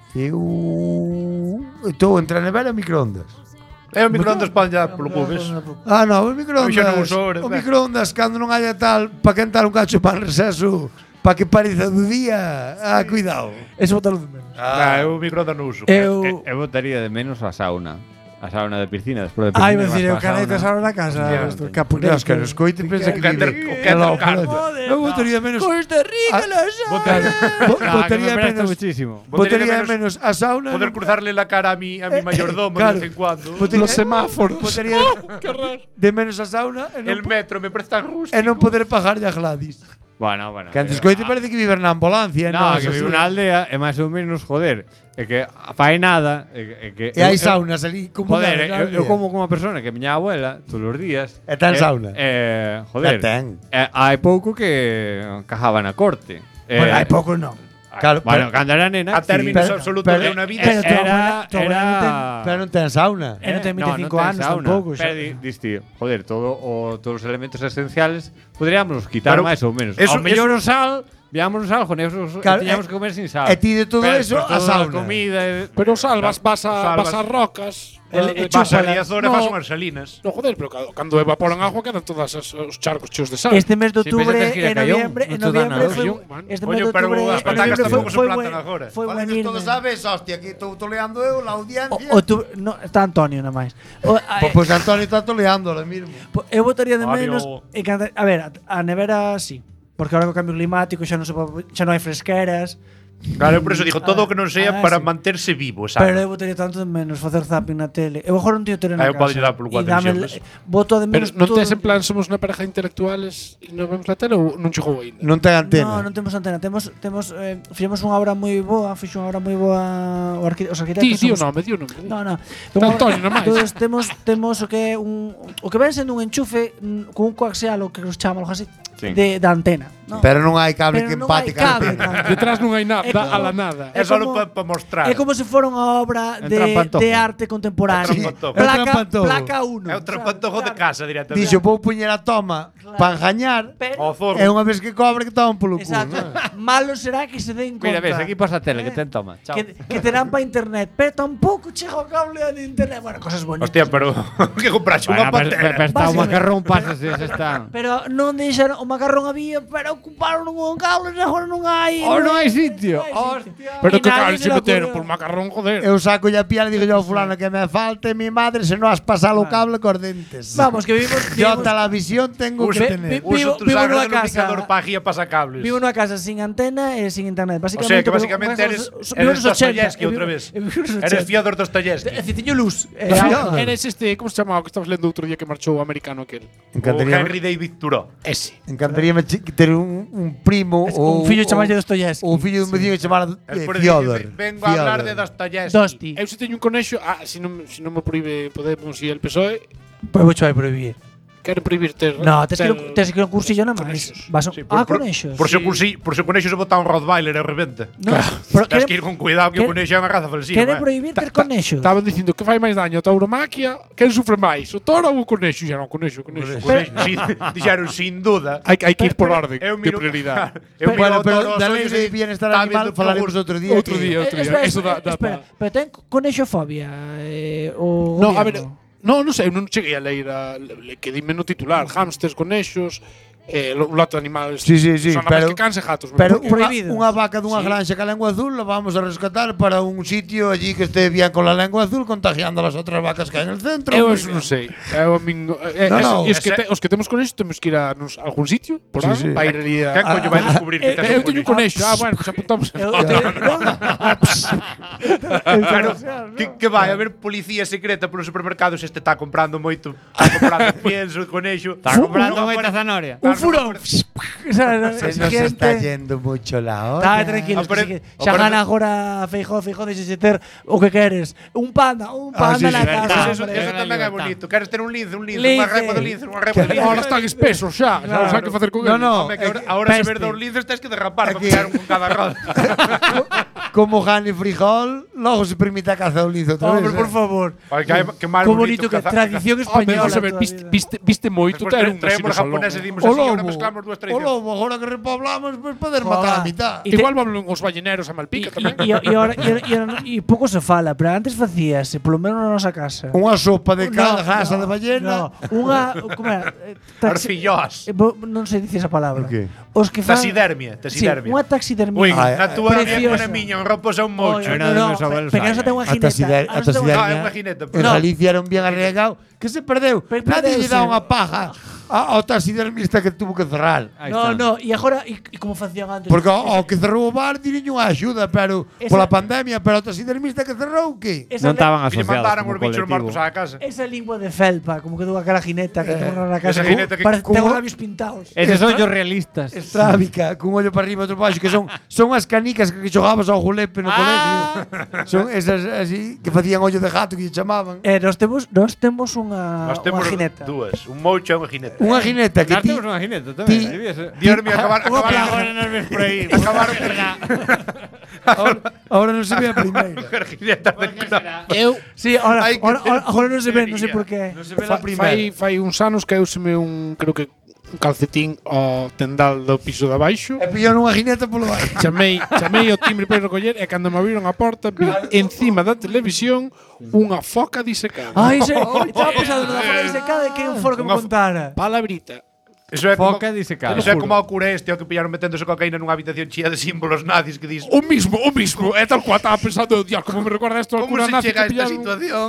Speaker 6: Eu estou entre a nevera e o microondas.
Speaker 4: É o microondas pan ya polo cubes.
Speaker 6: Ah, no, o microondas.
Speaker 4: Eu xa non uso ahora,
Speaker 6: O
Speaker 4: ben.
Speaker 6: microondas cando non haya tal para quentar un cacho de pan receso para que pareza do día. Ah, cuidado.
Speaker 7: Eso botalo de menos.
Speaker 4: Eu o microondas non uso.
Speaker 7: Eu
Speaker 5: Eu votaría de menos a sauna. A sauna de piscina, despois de piscina.
Speaker 7: Ai, me decir, eu
Speaker 5: vas pa
Speaker 7: canetas
Speaker 5: sauna.
Speaker 7: ahora na casa,
Speaker 4: Hostia,
Speaker 7: capunero.
Speaker 6: Dios, que nos coiten pensa que vive.
Speaker 4: que
Speaker 6: Hello,
Speaker 4: carta.
Speaker 6: joder. Eu votaría menos.
Speaker 7: Costa Rica, la
Speaker 6: Claro,
Speaker 5: Ah, que
Speaker 6: votaría
Speaker 5: me presta
Speaker 6: menos.
Speaker 5: muchísimo.
Speaker 6: Votaría menos a sauna.
Speaker 4: Poder cruzarle la cara a mi mayordomo
Speaker 6: claro.
Speaker 4: de vez en cuando.
Speaker 3: Los semáforos.
Speaker 6: Votaría de menos a sauna e non,
Speaker 4: El metro me presta rústico.
Speaker 6: e non poder pagar a Gladys.
Speaker 5: Bueno.
Speaker 6: Que antes coite parece que viver na ambulancia.
Speaker 5: No,
Speaker 6: non,
Speaker 5: que
Speaker 6: así.
Speaker 5: vive unha aldea e máis ou menos, joder, é que fai nada, é que
Speaker 6: E hai saunas ali como
Speaker 5: Joder, eu como unha persona que miña abuela todos os días
Speaker 6: E ten sauna.
Speaker 5: Joder,
Speaker 6: E ten.
Speaker 5: hai pouco que encajaba na corte.
Speaker 7: Bueno, hai pouco non.
Speaker 6: Claro,
Speaker 5: Bueno, cando era nena,
Speaker 4: A términos
Speaker 6: Pero-
Speaker 4: absolutos
Speaker 6: pero-
Speaker 4: de una vida.
Speaker 7: pero tu abuela
Speaker 5: era
Speaker 6: pero non ten sauna.
Speaker 7: E non ten 25
Speaker 5: ten
Speaker 7: anos
Speaker 5: sauna.
Speaker 7: tampouco,
Speaker 5: Pero
Speaker 7: xa.
Speaker 5: diste, joder, todos os elementos esenciales podríamos quitar
Speaker 4: Pero
Speaker 5: máis ou menos.
Speaker 4: eso-
Speaker 5: Ao mellor o sal, viámonos algo,
Speaker 6: Claro,
Speaker 5: tiñamos que comer sin sal.
Speaker 6: e ti de todo
Speaker 5: Pero
Speaker 6: eso,
Speaker 5: despois
Speaker 6: a
Speaker 5: toda
Speaker 6: sauna.
Speaker 5: comida,
Speaker 3: Pero salvas, vas
Speaker 4: Salvas.
Speaker 3: a rocas.
Speaker 4: Vas a Riazor e
Speaker 3: No.
Speaker 4: vas unhas salinas.
Speaker 3: No, joder, pero cando evaporan agua quedan todos os charcos cheos de sal.
Speaker 7: Este mes de
Speaker 5: Sí,
Speaker 7: octubre
Speaker 5: pensas que
Speaker 7: e
Speaker 5: era Cayón,
Speaker 7: noviembre,
Speaker 5: non
Speaker 7: en
Speaker 5: te dá
Speaker 7: noviembre
Speaker 5: nada.
Speaker 7: foi
Speaker 3: Cayón,
Speaker 7: este mes
Speaker 4: Oye,
Speaker 7: de
Speaker 4: pero
Speaker 7: octubre,
Speaker 4: as patacas tampouco se plantan agora.
Speaker 7: Foi
Speaker 6: Vale,
Speaker 7: buenirme.
Speaker 6: todos sabes, hostia, aquí estou toleando eu, la audiencia.
Speaker 7: No, está Antonio nada máis.
Speaker 6: Pois Antonio está toleando ahora mismo.
Speaker 7: Eu votaría de
Speaker 4: Adiós.
Speaker 7: menos e a ver, a nevera sí, porque ahora co cambio climático xa non hai fresqueras,
Speaker 4: Claro, por eso digo, todo o que non sea para manterse vivo,
Speaker 7: Pero
Speaker 4: sabe?
Speaker 7: eu botaría tanto de menos facer zapping na tele. Eu agora non teño tele na
Speaker 4: Eu
Speaker 7: casa.
Speaker 4: podo dar polo
Speaker 7: E dame
Speaker 4: televisión,
Speaker 7: boto de
Speaker 3: Pero
Speaker 7: menos
Speaker 3: non
Speaker 7: todo
Speaker 3: tes
Speaker 7: o
Speaker 3: en plan somos unha pareja de intelectuales e non vemos la tele ou non chegou aí?
Speaker 6: Non ten
Speaker 7: No,
Speaker 6: antena.
Speaker 7: non temos antena. Fixemos unha obra moi boa, fixo unha obra moi boa os arquitectos.
Speaker 3: Di o
Speaker 7: somos-
Speaker 3: nome, di o nome.
Speaker 7: No.
Speaker 3: Antonio, non máis.
Speaker 7: Entonces temos o que é o que ven sendo un enchufe con un coaxial o que nos chama algo así da antena, ¿no?
Speaker 6: Pero non hai cable
Speaker 7: Pero
Speaker 6: que
Speaker 7: non hai
Speaker 6: empate ca
Speaker 7: cable,
Speaker 6: antena.
Speaker 7: cable.
Speaker 3: Detrás non hai nada,
Speaker 7: É como-
Speaker 3: a la nada.
Speaker 4: É só
Speaker 7: como-
Speaker 4: para mostrar.
Speaker 7: É como se fora unha obra
Speaker 5: Un trampantojo.
Speaker 7: de arte contemporáneo.
Speaker 4: Un trampantojo.
Speaker 6: É un trampantojo.
Speaker 7: Placa 1.
Speaker 4: É o trampantojo de casa directamente.
Speaker 6: Dixo, vou puñer a toma para engañar.
Speaker 4: O zorro.
Speaker 6: E unha vez que cobre que toman polo cu.
Speaker 7: Exacto.
Speaker 6: non?
Speaker 7: Malo será que se den conta.
Speaker 5: Mira, ves, aquí pasa a tele, que ten toma. Chao.
Speaker 7: Que terán para internet, pero tampouco chega o cable de internet. Bueno, cosas bonitas.
Speaker 4: Hostia, pero que compraxe unha pantera.
Speaker 5: Pero está o
Speaker 7: Básicamente.
Speaker 5: macarrón, pasa se está.
Speaker 7: Pero non deixaron, o macarrón había, pero ocuparon un cable e agora non hai.
Speaker 5: Oh, non hai sitio.
Speaker 3: Pero
Speaker 7: E
Speaker 3: que
Speaker 7: nadie
Speaker 3: cable
Speaker 7: se
Speaker 3: se
Speaker 7: le
Speaker 3: meteron
Speaker 7: ocurrió.
Speaker 3: por macarrón, joder.
Speaker 6: Eu saco a piel e digo yo ao fulano que me falte mi madre se non has pasado o cable cos dentes.
Speaker 7: Vamos, que vivimos.
Speaker 6: Yo televisión tengo que tener.
Speaker 7: Vivo
Speaker 4: Uso tu
Speaker 7: nunha
Speaker 4: sagre
Speaker 7: casa.
Speaker 4: lubricador pajía pasacables.
Speaker 7: Vivo nunha casa sin antena e sin internet.
Speaker 4: O
Speaker 7: Básicamente,
Speaker 4: sea, que
Speaker 7: pero
Speaker 4: básicamente
Speaker 7: unha
Speaker 4: eres
Speaker 7: casa- vivo nos 80,
Speaker 4: Dostoyevsky
Speaker 7: e
Speaker 4: outra
Speaker 7: vivo-
Speaker 4: vez.
Speaker 7: e vivo nos
Speaker 4: Eres
Speaker 7: 80.
Speaker 4: Fyodor Dostoyevsky.
Speaker 7: É dicir, teño luz.
Speaker 3: Eres como se chamaba que estabas lendo outro día que marchou o americano aquel.
Speaker 4: O
Speaker 6: Encantaría,
Speaker 4: Henry David Thoreau.
Speaker 3: Ese.
Speaker 6: encantaríame ter un primo ou
Speaker 7: Un fillo chamalle Dostoyevsky.
Speaker 6: ou un fillo dun veciño que chamara
Speaker 4: Es por decir
Speaker 6: Fyodor.
Speaker 4: que vengo a hablar de Dostoyevsky.
Speaker 7: Dosti.
Speaker 3: Eu se teño un conexo, se non me proíbe Podemos e el PSOE,
Speaker 7: Pois vou vai prohibir.
Speaker 3: quero prohibir ter.
Speaker 7: No, tes
Speaker 3: ter-
Speaker 7: que ir a un cursillo nada máis.
Speaker 3: conexos.
Speaker 7: Vas
Speaker 4: Sí,
Speaker 7: conexos.
Speaker 4: Por se conexo se bota un Rottweiler e rebenta.
Speaker 7: No, pero
Speaker 4: Tens que ir con cuidado que o
Speaker 7: quere-
Speaker 4: conexo é unha raza falsiva.
Speaker 7: Quere prohibir ter conexos.
Speaker 3: Estaban dicindo que fai máis daño a tauromaquia, quen sufre máis, o toro ou o conexo? Xa non, conexo.
Speaker 4: Dixeron sin duda.
Speaker 3: Hai que ir por orden
Speaker 4: Eu
Speaker 3: de
Speaker 4: miro
Speaker 3: prioridade.
Speaker 4: Eu miro
Speaker 6: Bueno,
Speaker 4: o toro
Speaker 6: pero
Speaker 4: aos
Speaker 6: da lei
Speaker 4: ollos
Speaker 6: de
Speaker 4: e
Speaker 6: bienestar
Speaker 4: está
Speaker 6: animal
Speaker 4: vendo
Speaker 6: falaremos
Speaker 4: yogur.
Speaker 6: outro día.
Speaker 3: Outro día.
Speaker 7: Espera, pero ten conexofobia o
Speaker 3: No, a ver,
Speaker 7: gobierno?
Speaker 3: non sei, eu non cheguei a ler que dime no titular, hámsters, conexos, un lote de animales.
Speaker 6: Sí,
Speaker 3: son máis que cans e gatos.
Speaker 6: Pero
Speaker 7: Prohibidos.
Speaker 6: unha vaca dunha
Speaker 3: Sí.
Speaker 6: granxa ca lengua azul la vamos a rescatar para un sitio allí que esté bien con la lengua azul contagiando a las otras vacas que hay en el centro.
Speaker 3: Eu
Speaker 6: Muy
Speaker 3: eso
Speaker 6: bien.
Speaker 3: non sei. Eu a min
Speaker 6: No,
Speaker 3: os que temos conexos temos que ir a algún sitio por
Speaker 6: Sí, sí.
Speaker 3: para ir ali
Speaker 4: Que coño vai descubrir que tes
Speaker 3: Eu
Speaker 4: un
Speaker 3: teño un
Speaker 4: conexo?
Speaker 3: conexo. Bueno, pues apuntamos.
Speaker 4: Claro, que vai haber policía secreta polos supermercados este está comprando moito, está comprando pienso, conexo,
Speaker 5: Está comprando moita zanahoria.
Speaker 7: Un furón.
Speaker 6: Se nos está yendo mucho la
Speaker 7: Está
Speaker 6: olla.
Speaker 7: tranquilo,
Speaker 4: Apare-
Speaker 7: xa
Speaker 4: apare-
Speaker 7: gana agora Feijóo deixe ter o que queres. Un panda
Speaker 6: Ah, sí,
Speaker 7: na
Speaker 6: sí,
Speaker 7: casa.
Speaker 4: Pues eso
Speaker 7: hombre.
Speaker 4: tamén é bonito. Queres ter un lince,
Speaker 7: Lince.
Speaker 4: unha repa de lince, unha repa de lince.
Speaker 3: Ahora están espesos xa, xa non sabe que facer con
Speaker 6: No,
Speaker 3: eles.
Speaker 6: no.
Speaker 4: Home, que ahora se ver
Speaker 7: peste.
Speaker 4: dous linces tens que derrapar para
Speaker 6: Aquí-
Speaker 4: pillar un con cada roda.
Speaker 6: Como gane frijol, logo se permite a caza do lince outra
Speaker 7: Hombre,
Speaker 6: vez.
Speaker 7: por favor.
Speaker 4: Que máis
Speaker 7: Como bonito que tradición
Speaker 3: Home,
Speaker 7: española.
Speaker 3: vamos a ver,
Speaker 7: toda a vida.
Speaker 3: viste moito
Speaker 4: Despois
Speaker 3: ter un
Speaker 4: traemos
Speaker 3: así no
Speaker 4: japonés e
Speaker 3: salón.
Speaker 4: dimos
Speaker 6: O
Speaker 4: así, ahora
Speaker 6: lobo,
Speaker 4: mezclamos dúas
Speaker 6: o
Speaker 4: tradicións.
Speaker 6: lobo, agora que repoblamos, pues poder
Speaker 7: Joder.
Speaker 6: matar a mitad.
Speaker 7: Y
Speaker 3: Igual van os balleneros a Malpica tamén.
Speaker 7: E pouco se fala, pero antes facíase, polo menos na nosa casa.
Speaker 6: Unha sopa de grasa de ballena.
Speaker 7: No, unha, como era?
Speaker 4: Arcillós.
Speaker 7: Non sei dicir esa palabra.
Speaker 6: O qué?
Speaker 7: Os que fan
Speaker 4: Taxidermia,
Speaker 7: Sí,
Speaker 4: taxidermia.
Speaker 7: unha taxidermia.
Speaker 4: Ui,
Speaker 6: Ai,
Speaker 4: na túa
Speaker 7: preciosa.
Speaker 4: na miña, un ropo xa un mocho.
Speaker 7: Oye,
Speaker 5: Era de meus abuelos,
Speaker 7: Peganos
Speaker 5: ai,
Speaker 7: até unha
Speaker 6: A
Speaker 7: jineta.
Speaker 6: taxidermia,
Speaker 7: Ah, non se ten unha-
Speaker 4: Ah, é unha jineta.
Speaker 6: En
Speaker 7: No.
Speaker 6: Galicia era un bien arregado que se perdeu. Nadie lle dá unha paja ao taxidermista que tuvo que cerrar.
Speaker 5: Aí
Speaker 7: No,
Speaker 5: está.
Speaker 7: no, e agora e como facían antes?
Speaker 6: Porque ao que cerrou o bar diriño unha axuda, pero
Speaker 7: Esa-
Speaker 6: pola pandemia, pero o taxidermista que cerrou, que?
Speaker 7: Esa
Speaker 5: Non estaban
Speaker 4: Que lle
Speaker 5: asociados
Speaker 4: mandaran
Speaker 5: como
Speaker 4: os bichos
Speaker 5: colectivo.
Speaker 4: mortos á casa.
Speaker 7: Esa lingua de felpa, como quedou aquela jineta que tengo na casa.
Speaker 4: esa jineta que-
Speaker 7: Parece que
Speaker 6: como-
Speaker 7: tengo labios pintados.
Speaker 5: Eses ollos realistas.
Speaker 6: Estrábica, cun ollo para arriba e outro para baixo, que son as canicas que xogabas ao julepe no colegio. Son esas así que facían ollo de gato que lle chamaban.
Speaker 7: Nós temos unha
Speaker 4: Nós temos
Speaker 7: jineta.
Speaker 4: dúas, un mocho e unha jineta.
Speaker 6: Unha jineta que
Speaker 5: Nós
Speaker 6: ti
Speaker 5: temos unha jineta tamén.
Speaker 6: ti-
Speaker 5: debía ser.
Speaker 4: Dios mío, acabaron
Speaker 5: nos ves por aí.
Speaker 6: ahora non se ve a primeira.
Speaker 4: jinetas de crono.
Speaker 3: Eu
Speaker 7: Sí, ahora,
Speaker 4: Hai que
Speaker 7: ahora non se ve, non sei
Speaker 4: sería.
Speaker 7: por qué.
Speaker 6: Non se ve a primeira.
Speaker 3: fai uns anos caeuseme creo que un calcetín ao tendal do piso de abaixo.
Speaker 6: E pillou nunha jineta polo baixo.
Speaker 3: Chamei ao timbre para recoller e cando me abriron a porta vi encima da televisión unha foca disecada.
Speaker 7: Ai, estaba pensando na foto disecada e que un foro que me
Speaker 4: Unha-
Speaker 7: contara.
Speaker 3: Palabrita.
Speaker 4: Eso é como,
Speaker 5: Foca disecada.
Speaker 4: Eso é como o cura este, o que pillaron meténdose cocaína nunha habitación chía de símbolos nazis que dis
Speaker 3: O mismo. É tal cual estaba pensando, Dios, como me recuerda esto
Speaker 4: como se chega a esta situación?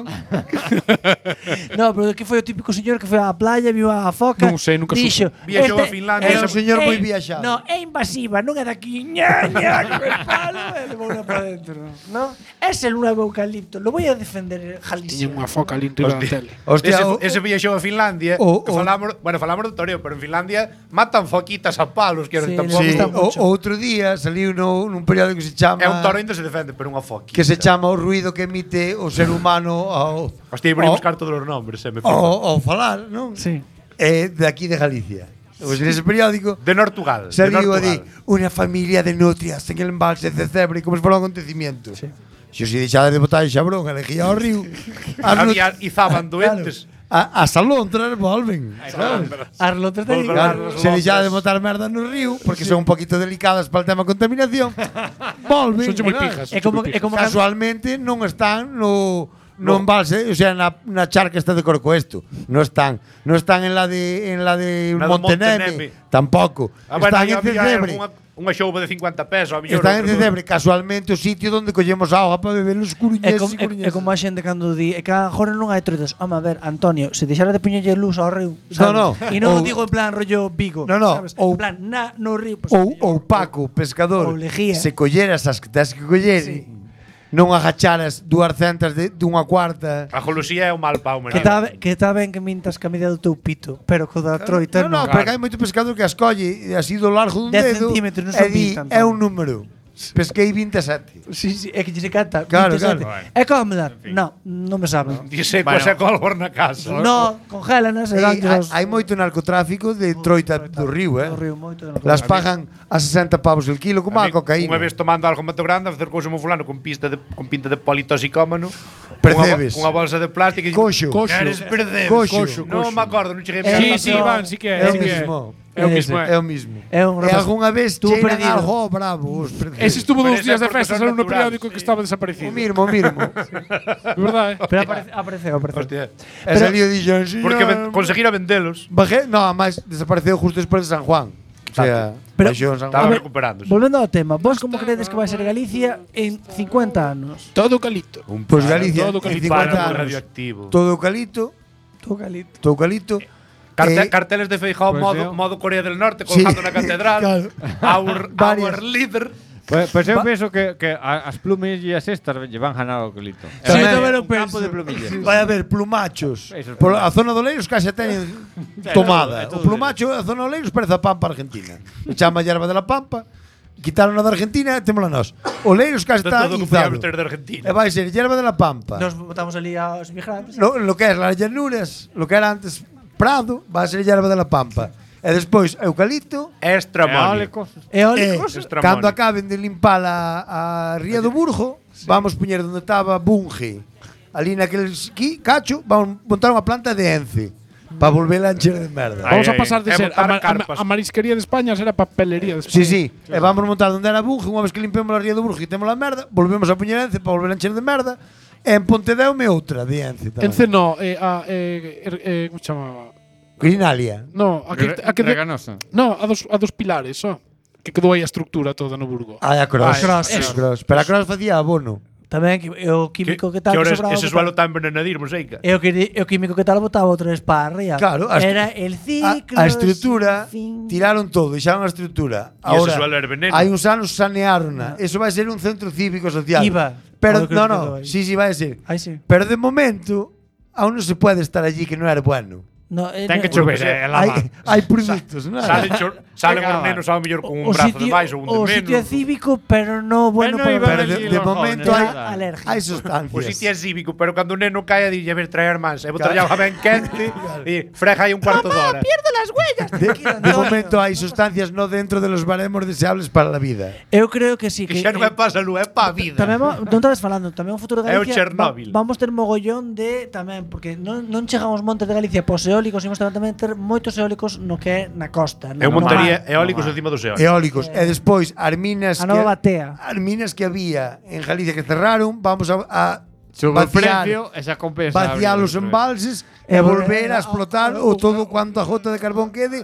Speaker 7: No, pero que foi o típico señor que foi á playa, viu a foca.
Speaker 3: Non sei, nunca
Speaker 7: dixo,
Speaker 4: Viaxou a Finlandia.
Speaker 6: Era un señor moi viaxado.
Speaker 7: No, é invasiva, non é daqui. Ña, con el palo, e levou una para dentro. No? Es el nuevo eucalipto. Lo voy a defender, Jalisco.
Speaker 3: Tiña unha foca ali enriba da tele.
Speaker 6: Hostia,
Speaker 4: Ese viaxou a Finlandia, que falamos do toreo, pero en Finlandia matan foquitas a palos, que
Speaker 7: Sí,
Speaker 4: tampouco.
Speaker 7: le
Speaker 6: sí,
Speaker 7: gusta mucho.
Speaker 6: outro día saliu nun periódico que se chama
Speaker 4: É un toro ainda se defende, pero unha foquita.
Speaker 6: que se chama o ruido que emite o ser humano ao
Speaker 4: Hostia, vou buscar todos os nombres, me flipa.
Speaker 6: ao falar, non?
Speaker 7: Sí.
Speaker 6: De aquí de Galicia. Pois nese periódico
Speaker 4: De Nortugal.
Speaker 6: saliu a di unha familia de nutrias en el embalse de Cebre como se fora un acontecimiento.
Speaker 7: Sí.
Speaker 6: Se si deixade de botar xabrón, elegía ao río.
Speaker 4: Había izaban doentes.
Speaker 6: As alóntras volven, sabes?
Speaker 7: As lotas de
Speaker 4: Volver
Speaker 6: Claro, se deixade de botar merda no río, porque son un poquito delicadas para o tema contaminación, volven.
Speaker 3: Sonche moi
Speaker 6: claro.
Speaker 3: pijas.
Speaker 7: É como
Speaker 6: Casualmente non están no embalse, o sea, na charca esta de Corcoesto. Non están en la de
Speaker 4: Na de
Speaker 6: Monteneme, tampouco. Están en Cebre.
Speaker 4: Unha xouba de 50 pesos, a mellor.
Speaker 6: Están en Cebre, casualmente o sitio onde collemos auga para beber os curuñeses e
Speaker 7: É
Speaker 6: curuñeses.
Speaker 7: como a xente cando di, é que agora non hai troitas. Home, a ver, Antonio, se deixara de poñerlle luz ao río, sabes?
Speaker 6: No.
Speaker 7: E non
Speaker 6: Ou-
Speaker 7: digo en plan rollo Vigo,
Speaker 6: No,
Speaker 7: sabes?
Speaker 6: ou-
Speaker 7: En plan, no río, pues,
Speaker 6: Ou Paco, pescador,
Speaker 7: Ou lejía.
Speaker 6: se colleras as que tes que coller, non agacharas 200 dunha cuarta.
Speaker 4: A Joloxía é o mal pau,
Speaker 7: que está ben que mintas que a medida do teu pito, pero co da troita
Speaker 6: No,
Speaker 7: non.
Speaker 6: pero que hai moito pescador que as colle así do largo dun
Speaker 7: 10
Speaker 6: dedo
Speaker 7: centímetros, non
Speaker 6: e
Speaker 7: son
Speaker 6: di,
Speaker 7: 20,
Speaker 6: é un número. Pesquei 27.
Speaker 7: Sí, é que lle se canta.
Speaker 6: Claro,
Speaker 7: 27.
Speaker 6: claro.
Speaker 7: É cómoda? Non me sabe.
Speaker 4: Dice cosa colbor na casa.
Speaker 7: No, congélanas e danllos.
Speaker 6: Hai moito narcotráfico de troita do río,
Speaker 7: Do río moito.
Speaker 6: Las pagan a 60 pavos el kilo como a cocaína.
Speaker 4: Unha vez tomando algo mato grande, acercouse un fulano con pinta de politoxicómano.
Speaker 6: Percebes.
Speaker 4: Cunha bolsa de plástico e
Speaker 6: Coxo.
Speaker 4: Eres percebes.
Speaker 6: Coxo.
Speaker 4: Non me acordo, non cheguei
Speaker 3: Sí, sí, Iván, sí que é.
Speaker 6: É o
Speaker 3: sí que é.
Speaker 6: mismo.
Speaker 3: É o mismo,
Speaker 6: É o mismo.
Speaker 7: É un
Speaker 6: E
Speaker 7: rapaz-
Speaker 6: algunha vez
Speaker 7: Estuvo
Speaker 6: cheiran
Speaker 7: perdido.
Speaker 6: algo bravo. Os percebes.
Speaker 3: Ese estuvo
Speaker 4: Pero
Speaker 3: dous
Speaker 4: ese
Speaker 3: días
Speaker 4: é
Speaker 3: de
Speaker 4: porque
Speaker 3: festa,
Speaker 4: son
Speaker 3: saliu no
Speaker 4: naturales,
Speaker 3: periódico que
Speaker 4: sí.
Speaker 3: estaba desaparecido.
Speaker 6: O mismo.
Speaker 3: Verdade.
Speaker 7: Pero apareceu.
Speaker 4: Hostia.
Speaker 6: E saliu e dixo,
Speaker 4: Porque conseguira vendelos.
Speaker 6: Bajé, no, máis desapareceu justo despois de San Juan. O sea,
Speaker 7: Pero-
Speaker 6: baixou en San
Speaker 4: Estaba
Speaker 6: Juan.
Speaker 4: recuperándose.
Speaker 7: Volvendo ao tema, vos como credes que vai ser Galicia en 50 anos?
Speaker 3: Todo eucalipto.
Speaker 6: Pois Galicia,
Speaker 3: todo
Speaker 6: en
Speaker 3: eucalipto.
Speaker 6: 50
Speaker 4: Páramo
Speaker 6: anos,
Speaker 4: radioactivo.
Speaker 6: todo eucalipto,
Speaker 7: Tú, Galito.
Speaker 6: todo eucalipto.
Speaker 4: Carteles de Feijóo
Speaker 5: Pues
Speaker 4: modo Corea del Norte
Speaker 6: Sí.
Speaker 4: colgando na catedral.
Speaker 6: Claro.
Speaker 4: Our leader.
Speaker 5: Pues eu penso que as plumillas estas lle van ganar ao colito.
Speaker 6: Sí, tamén
Speaker 5: un campo de plumillas.
Speaker 6: Vai haber plumachos.
Speaker 5: Esos
Speaker 6: Por
Speaker 5: plumachos.
Speaker 6: a zona do Leiros case teñen tomada.
Speaker 5: é todo
Speaker 6: O plumacho, a zona do Leiros parece a Pampa Argentina. Se chama Yerba de la Pampa. Quitaron a da Argentina, témola nós. O Leiros case está
Speaker 4: Todo o que
Speaker 6: izado.
Speaker 4: podíamos ter de Argentina.
Speaker 6: E vai ser Yerba de la Pampa.
Speaker 7: Nos botamos ali aos migrantes.
Speaker 6: Lo que é las llanuras, lo que era antes Prado, vai ser Yerba de la Pampa. E despois eucalipto.
Speaker 4: Estramonio.
Speaker 7: Eólicos.
Speaker 4: Estramonio.
Speaker 6: Cando acaben de limpar a Ría do Burgo, vamos poñer onde estaba Bunge. Ali naquel cacho, vamos montar unha planta de ence para volverla a encher de merda.
Speaker 3: Vamos a pasar de
Speaker 4: É
Speaker 3: ser
Speaker 4: montar carpas.
Speaker 3: a marisquería de España a ser a papelería de España.
Speaker 6: Sí. E vamos montar onde era Bunge, unha vez que limpemos a Ría do Burgo e temos a merda, volvemos a poñer ence para volver a encher de merda. E en Pontedeume outra de ence tamén.
Speaker 3: Ence no, como chamaba?
Speaker 6: Grinalia.
Speaker 3: No, a que
Speaker 5: Reganosa.
Speaker 3: no, a dos pilares, só. Que quedou aí a estructura toda no Burgo.
Speaker 6: Ai, a Cross.
Speaker 7: Cross.
Speaker 6: Cross. Pero a Cross facía abono.
Speaker 7: Tamén é o químico que tal
Speaker 4: Que
Speaker 7: que
Speaker 4: ahora
Speaker 7: sobraba.
Speaker 4: ese suelo tan envenenadismo, seica.
Speaker 7: É o químico que tal botaba outra vez para arriba.
Speaker 6: Claro,
Speaker 7: Era el ciclo.
Speaker 6: a estrutura,
Speaker 7: sin fin.
Speaker 6: tiraron todo, deixaron a estrutura.
Speaker 4: E ese
Speaker 6: Ahora,
Speaker 4: suelo era veneno.
Speaker 6: hai uns anos sanearona. Eso vai ser un centro cívico social.
Speaker 7: Iba.
Speaker 6: Pero
Speaker 7: Algo que
Speaker 6: no,
Speaker 7: nos quedou
Speaker 6: no,
Speaker 7: aí.
Speaker 6: sí, vai ser.
Speaker 7: Aí sí.
Speaker 6: Pero de momento, aún non se puede estar allí que non era bueno.
Speaker 7: No,
Speaker 5: Ten que
Speaker 7: no,
Speaker 5: chover,
Speaker 6: Hai productos, non?
Speaker 4: Salen os nenos ao mellor con un brazo de máis ou un de
Speaker 7: o sitio é
Speaker 4: menos.
Speaker 7: cívico, pero no bueno
Speaker 5: Pero
Speaker 7: para
Speaker 5: iban
Speaker 6: Pero
Speaker 5: allí
Speaker 6: de
Speaker 5: los
Speaker 6: momento
Speaker 5: jóvenes,
Speaker 6: hai,
Speaker 7: alérgico.
Speaker 6: hai
Speaker 4: O
Speaker 6: sustancias.
Speaker 4: sitio é cívico, pero cando un neno cae dille a ver traer máis, e botar agua ben quente e freja aí un cuarto de hora.
Speaker 7: pierdo las huellas.
Speaker 6: De momento hai sustancias no dentro de los baremos deseables para la vida.
Speaker 7: Eu creo que sí
Speaker 4: Que xa non é pa a salud, é pa a vida.
Speaker 7: Tamén non estás falando, tamén o futuro de
Speaker 4: É o
Speaker 7: Galicia
Speaker 4: Chernóbil.
Speaker 7: vamos ter mogollón de tamén porque non chegamos montes de Galicia pos eólicos, imos tamén ter moitos eólicos no que é na costa.
Speaker 4: Eu
Speaker 7: no mar.
Speaker 4: montaría eólicos encima dos eólicos.
Speaker 6: Eólicos. E despois, as minas
Speaker 7: A nova batea.
Speaker 6: as minas que había en Galicia que cerraron, vamos a
Speaker 5: Sube o
Speaker 6: vaciar,
Speaker 5: precio e xa compensa.
Speaker 6: vaciar os embalses e
Speaker 7: E
Speaker 6: volver a
Speaker 7: volver
Speaker 6: explotar o todo cuanto a jota de carbón quede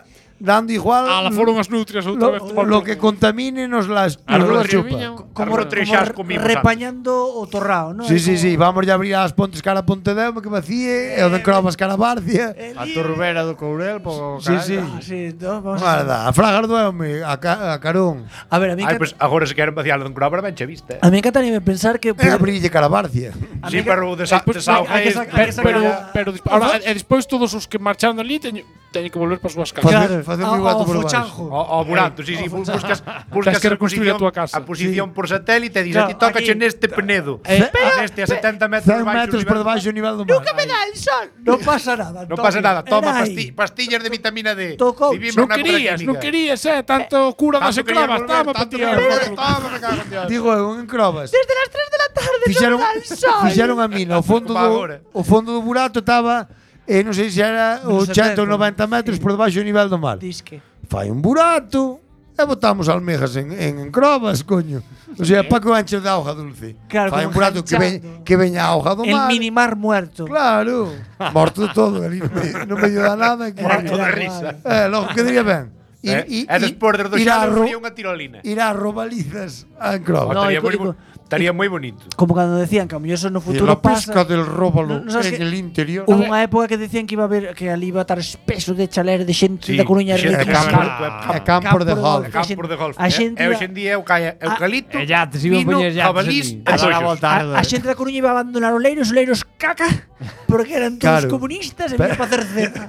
Speaker 6: dando igual.
Speaker 3: Ala, foron as nutrias outra vez.
Speaker 6: Lo que contamine nos las chupa.
Speaker 7: Como repañando o torrao, ¿no?
Speaker 6: Sí, vamos a abrir as pontes cara a Pontedeume que vacíe, e o de Crobas cara a Barcia.
Speaker 5: A Turbera do Courel, po
Speaker 6: Sí.
Speaker 7: Vamos
Speaker 6: Guarda, a Fragas do Eume, a Carón.
Speaker 7: A ver, a mí
Speaker 4: Pois agora se queren vaciar de Crobas ben che viste.
Speaker 7: a mí encantaría pensar que
Speaker 6: E abrille cara a Barcia.
Speaker 4: Sí, pero desaugáis.
Speaker 3: Pero ahora, despois todos os que marcharon dali teñen que volver para as súas casas.
Speaker 6: Facer moi guato por baixo.
Speaker 4: O burato, sí, buscas
Speaker 3: que reconstruir a túa casa.
Speaker 4: A posición por satélite e dices, a ti tócache neste Penedo. Neste a 70 metros
Speaker 6: 100 metros por debaixo do nivel do mar.
Speaker 7: Nunca me dá el sol. Non pasa nada.
Speaker 4: Non pasa nada, toma
Speaker 7: Era aí.
Speaker 4: pastillas de vitamina D.
Speaker 7: Tocou.
Speaker 3: Non querías, tanto cura das Crobas, toma para tirar.
Speaker 4: Toma, me cago en Dios.
Speaker 6: Digo eu, en Crobas.
Speaker 7: Desde las 3 de la tarde
Speaker 6: Fixeron a mina, o fondo do burato estaba, non sei se era 80 ou 90 metros por debaixo do nivel do mar.
Speaker 7: Disque.
Speaker 6: Fai un burato e botamos almejas en Crobas, coño. O sea, para que o ancho de auga dulce.
Speaker 7: Claro,
Speaker 6: Fai un
Speaker 7: como
Speaker 6: burato que veña a auga do
Speaker 7: El
Speaker 6: mar.
Speaker 7: minimar muerto.
Speaker 6: Claro, morto todo ali no medio da nada.
Speaker 4: Morto de risa.
Speaker 6: Logo, que diría ben.
Speaker 4: E despois dos xalos fría unha tirolina.
Speaker 6: Ir a robalizas en Crobas.
Speaker 4: Estaría moi bonito.
Speaker 7: Como cando decían que a mellor eso no futuro
Speaker 6: la pesca
Speaker 7: pasa.
Speaker 6: del róbalo
Speaker 7: No sabes
Speaker 6: en
Speaker 7: que
Speaker 6: el interior.
Speaker 7: Hubo unha época que decían que iba a haber que ali iba a estar espeso de chaler de xente da Coruña riquísima.
Speaker 6: Campos de golf.
Speaker 4: Campos de golf.
Speaker 7: A xente
Speaker 4: E hoxe en día eucalipto,
Speaker 5: E ya te iban
Speaker 4: vino,
Speaker 5: poñer ya
Speaker 4: jabalís e pollos.
Speaker 7: A xente da Coruña iba a abandonar os leiros caca, porque eran todos
Speaker 6: Claro.
Speaker 7: comunistas e iban para hacer cena.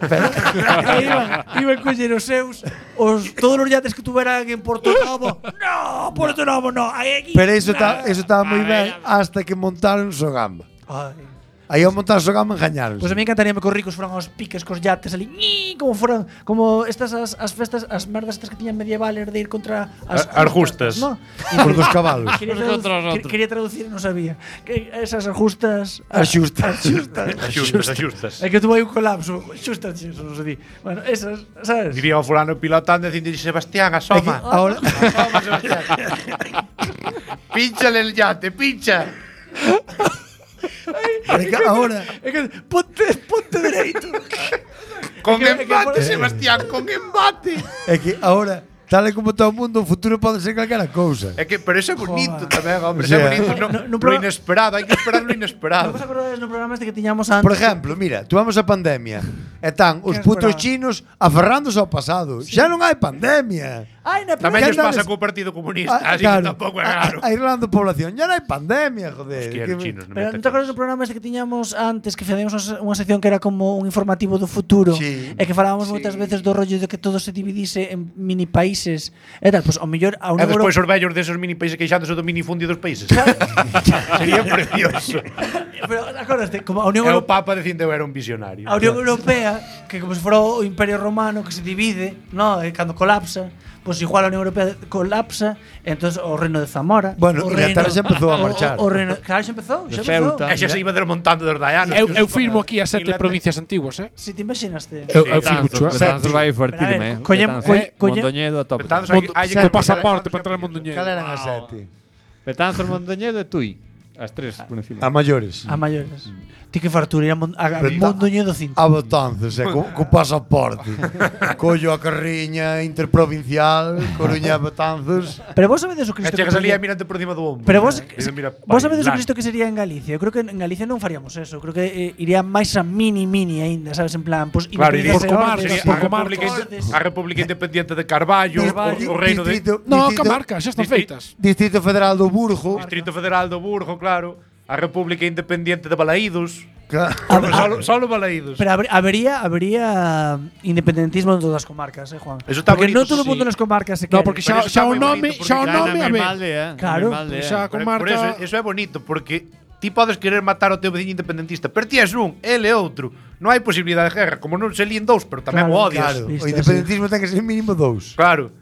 Speaker 7: Iban coller os seus, todos os yates que tuveran en Porto Novo. No, Porto Novo no.
Speaker 6: Pero eso estaba moi ben hasta que montaron Sogamba.
Speaker 7: Ai.
Speaker 6: Aí ao montar Sogamba engañaron.
Speaker 7: Pues a mí encantaría que os ricos fueran aos piques cos yates ali, como estas as festas, as merdas estas que tiñan medievales de ir contra
Speaker 4: As justas.
Speaker 7: ¿no?
Speaker 6: Por dos cabalos.
Speaker 7: Quería traducir, non sabía. Que esas justas,
Speaker 6: As xustas.
Speaker 4: Axustas.
Speaker 7: É que tuvo aí un colapso. Xustas, eso non se di. Bueno, esas, sabes?
Speaker 4: Diría o fulano pilotando dicindo Sebastián, asoma.
Speaker 6: Ahora
Speaker 4: Asoma, Sebastián. Pínchale el yate, pincha.
Speaker 6: ahora
Speaker 7: É que ponte dereito.
Speaker 4: Con
Speaker 7: É que
Speaker 4: embate,
Speaker 7: por-
Speaker 4: Sebastián, con embate.
Speaker 6: é que ahora tal e como todo o mundo, o futuro pode ser calquera cousa.
Speaker 4: É que, pero eso é bonito tamén, hombre.
Speaker 6: O sea,
Speaker 4: Eso é bonito,
Speaker 7: no
Speaker 4: lo inesperado. Hai que esperar lo
Speaker 7: Non
Speaker 4: inesperado.
Speaker 7: vos acordades no programa este que tiñamos antes?
Speaker 6: Por exemplo, mira, tuvamos a pandemia e están os
Speaker 7: Que
Speaker 6: putos
Speaker 7: esperaba?
Speaker 6: chinos aferrándose ao pasado. Xa non hai pandemia.
Speaker 7: Ai, na
Speaker 4: Tamén
Speaker 6: Que
Speaker 4: lles pasa
Speaker 6: andades-
Speaker 4: co Partido Comunista, así que tampouco é raro.
Speaker 6: A Irlanda población, ya non hai pandemia, joder.
Speaker 4: Hostia,
Speaker 6: Que-
Speaker 4: os chinos, non
Speaker 7: Pero
Speaker 4: me
Speaker 7: non te acordas do programa este que tiñamos antes que facíamos unha sección que era como un informativo do futuro
Speaker 6: Sí.
Speaker 7: e que falábamos moitas veces do rollo de que todo se dividise en mini países e tal, pois ao mellor a
Speaker 4: E
Speaker 7: Unión
Speaker 4: despois
Speaker 7: Europea
Speaker 4: os vellos desos mini países queixándose do minifundio dos países. Sería precioso.
Speaker 7: pero acordaste como a Unión
Speaker 4: E o
Speaker 7: Europea
Speaker 4: Papa dicindo eu era un visionario.
Speaker 7: A Unión Europea, que como se fora o Imperio Romano que se divide, no, e cando colapsa, pois igual a Unión Europea colapsa, entonces o reino de Zamora,
Speaker 6: Bueno,
Speaker 7: o
Speaker 6: Inglaterra xa empezou a marchar.
Speaker 7: O reino, claro, xa empezou, xa
Speaker 5: De
Speaker 7: empezou.
Speaker 5: Ceuta.
Speaker 4: E xa se iba desmontando dos dayanos.
Speaker 3: Eu firmo aquí as 7
Speaker 4: Inglaterra-
Speaker 3: provincias antiguas,
Speaker 7: Si te imaginaste.
Speaker 3: Eu firmo, chua.
Speaker 5: Betanzos vai
Speaker 7: Pero a
Speaker 5: fuertísime,
Speaker 7: ver, coñem- coñem-
Speaker 5: Mondoñedo a tope.
Speaker 4: Betanzos, hai
Speaker 3: Co pasaporte para entrar en Mondoñedo.
Speaker 6: Cal eran as sete?
Speaker 5: Betanzos, Mondoñedo e Tui. As tres, por encima.
Speaker 6: A maiores.
Speaker 7: A maiores. Ti que fartura ir a
Speaker 6: Pero
Speaker 7: Mondoñedo cinto.
Speaker 6: A Betanzos, co pasaporte. Collo a carriña interprovincial, Coruña a Betanzos.
Speaker 7: Pero vos sabedes o
Speaker 4: E
Speaker 7: Cristo
Speaker 4: chegas
Speaker 7: que
Speaker 4: ali e
Speaker 7: sería-
Speaker 4: mirante por cima do ombro.
Speaker 7: Pero vos,
Speaker 4: Dices, mira,
Speaker 7: vos sabedes o
Speaker 4: bailar.
Speaker 7: Cristo que sería en Galicia. Eu creo que en Galicia non faríamos eso. Creo que iría máis a mini aínda, sabes, en plan, pues
Speaker 4: Claro, iría
Speaker 3: Por comarcas,
Speaker 4: sería
Speaker 3: por
Speaker 4: a República,
Speaker 7: comarcas.
Speaker 4: a República Independiente de Carballo, o reino de
Speaker 3: No, camarcas, xa están feitas.
Speaker 6: Distrito Federal do Burgo.
Speaker 4: Distrito Federal do Burgo, claro. A República Independiente de Balaídos. Solo Balaídos.
Speaker 7: Pero habría independentismo en todas as comarcas, Juan.
Speaker 4: Eso está
Speaker 7: porque
Speaker 4: bonito,
Speaker 7: non todo o
Speaker 4: sí.
Speaker 7: mundo nas comarcas se
Speaker 3: No,
Speaker 7: quere.
Speaker 3: porque
Speaker 4: Pero
Speaker 3: xa
Speaker 4: eso está
Speaker 3: o
Speaker 4: moi
Speaker 3: nome,
Speaker 4: bonito,
Speaker 3: xa o
Speaker 4: porque
Speaker 3: nome, a ver.
Speaker 7: Claro,
Speaker 3: Xa a
Speaker 4: Por
Speaker 3: comarca.
Speaker 4: eso é bonito, porque ti podes querer matar o teu veciño independentista, pero ti és un, ele é outro. Non hai posibilidade de guerra, como non se líen dous, pero tamén
Speaker 7: Claro,
Speaker 4: o odias.
Speaker 6: Claro,
Speaker 7: Visto
Speaker 6: o independentismo ten que ser mínimo 2.
Speaker 4: Claro.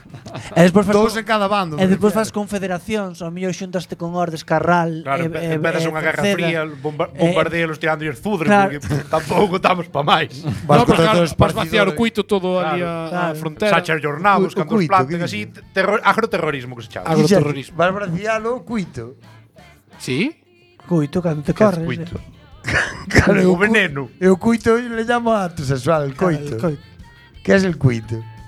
Speaker 7: E despois faz
Speaker 6: Dous en cada bando.
Speaker 7: E despois fas confederacións, ao mellor xuntaste con Ordes, Carral,
Speaker 4: Claro, empezas unha guerra fría, bombardealos tirando os fudres,
Speaker 7: claro.
Speaker 4: porque tampouco estamos pa máis.
Speaker 6: Vas
Speaker 3: No, pero
Speaker 6: contra
Speaker 3: claro,
Speaker 6: todos os
Speaker 3: vas vaciar o
Speaker 6: partidores.
Speaker 3: cuito todo ali
Speaker 7: Claro.
Speaker 3: a frontera.
Speaker 4: Sacha jornados,
Speaker 6: O
Speaker 4: cando os
Speaker 6: cuito,
Speaker 4: planten
Speaker 6: que
Speaker 4: así,
Speaker 6: dices?
Speaker 4: agroterrorismo que se chama.
Speaker 3: Agroterrorismo.
Speaker 6: Vas bracialo, cuito.
Speaker 3: Sí?
Speaker 7: Coito, cando te corres.
Speaker 4: Cuito.
Speaker 6: Claro,
Speaker 4: O veneno.
Speaker 6: Eu cuito le llamo acto sexual, el coito.
Speaker 7: Coito.
Speaker 6: ¿Qué es el cuito?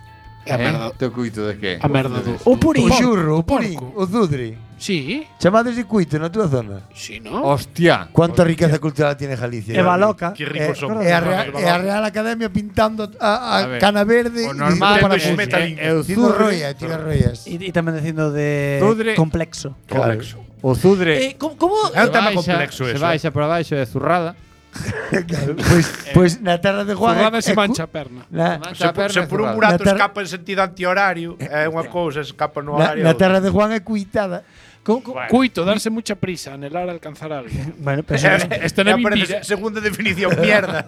Speaker 3: É a merda.
Speaker 5: Teu cuito de que?
Speaker 3: A merda do...
Speaker 7: O purín.
Speaker 6: O xurro, o purín,
Speaker 3: porco.
Speaker 6: o zudre.
Speaker 3: Sí,
Speaker 6: Chamades de cuito na túa zona.
Speaker 3: sí, ¿no?
Speaker 5: Hostia.
Speaker 6: Cuánta riqueza cultural tiene Galicia.
Speaker 7: Eva loca.
Speaker 4: Qué ricos son.
Speaker 6: É a Real Academia pintando
Speaker 5: A
Speaker 6: a
Speaker 5: ver,
Speaker 6: cana verde
Speaker 5: o normal
Speaker 6: dicindo para
Speaker 4: é metalín.
Speaker 5: o
Speaker 6: Dicindo
Speaker 5: zudre,
Speaker 6: roia, tira roias.
Speaker 7: E tamén dicindo de
Speaker 5: Zudre.
Speaker 7: complexo.
Speaker 6: Claro.
Speaker 5: o zudre
Speaker 7: Como
Speaker 4: É un tema
Speaker 5: se
Speaker 4: complexo
Speaker 5: se
Speaker 4: eso.
Speaker 5: baixa por abaixo é zurrada.
Speaker 6: Claro, pois na terra de Juan
Speaker 3: Zurrada se mancha a perna.
Speaker 4: Se por un burato escapa en sentido antihorario, é unha cousa, escapa no horario.
Speaker 6: na terra de Juan é cuitada.
Speaker 3: Cuito, darse mucha prisa, anhelar alcanzar algo.
Speaker 7: Bueno, pero
Speaker 3: Esta na
Speaker 4: aparece
Speaker 3: Bimbira.
Speaker 4: segunda definición, mierda.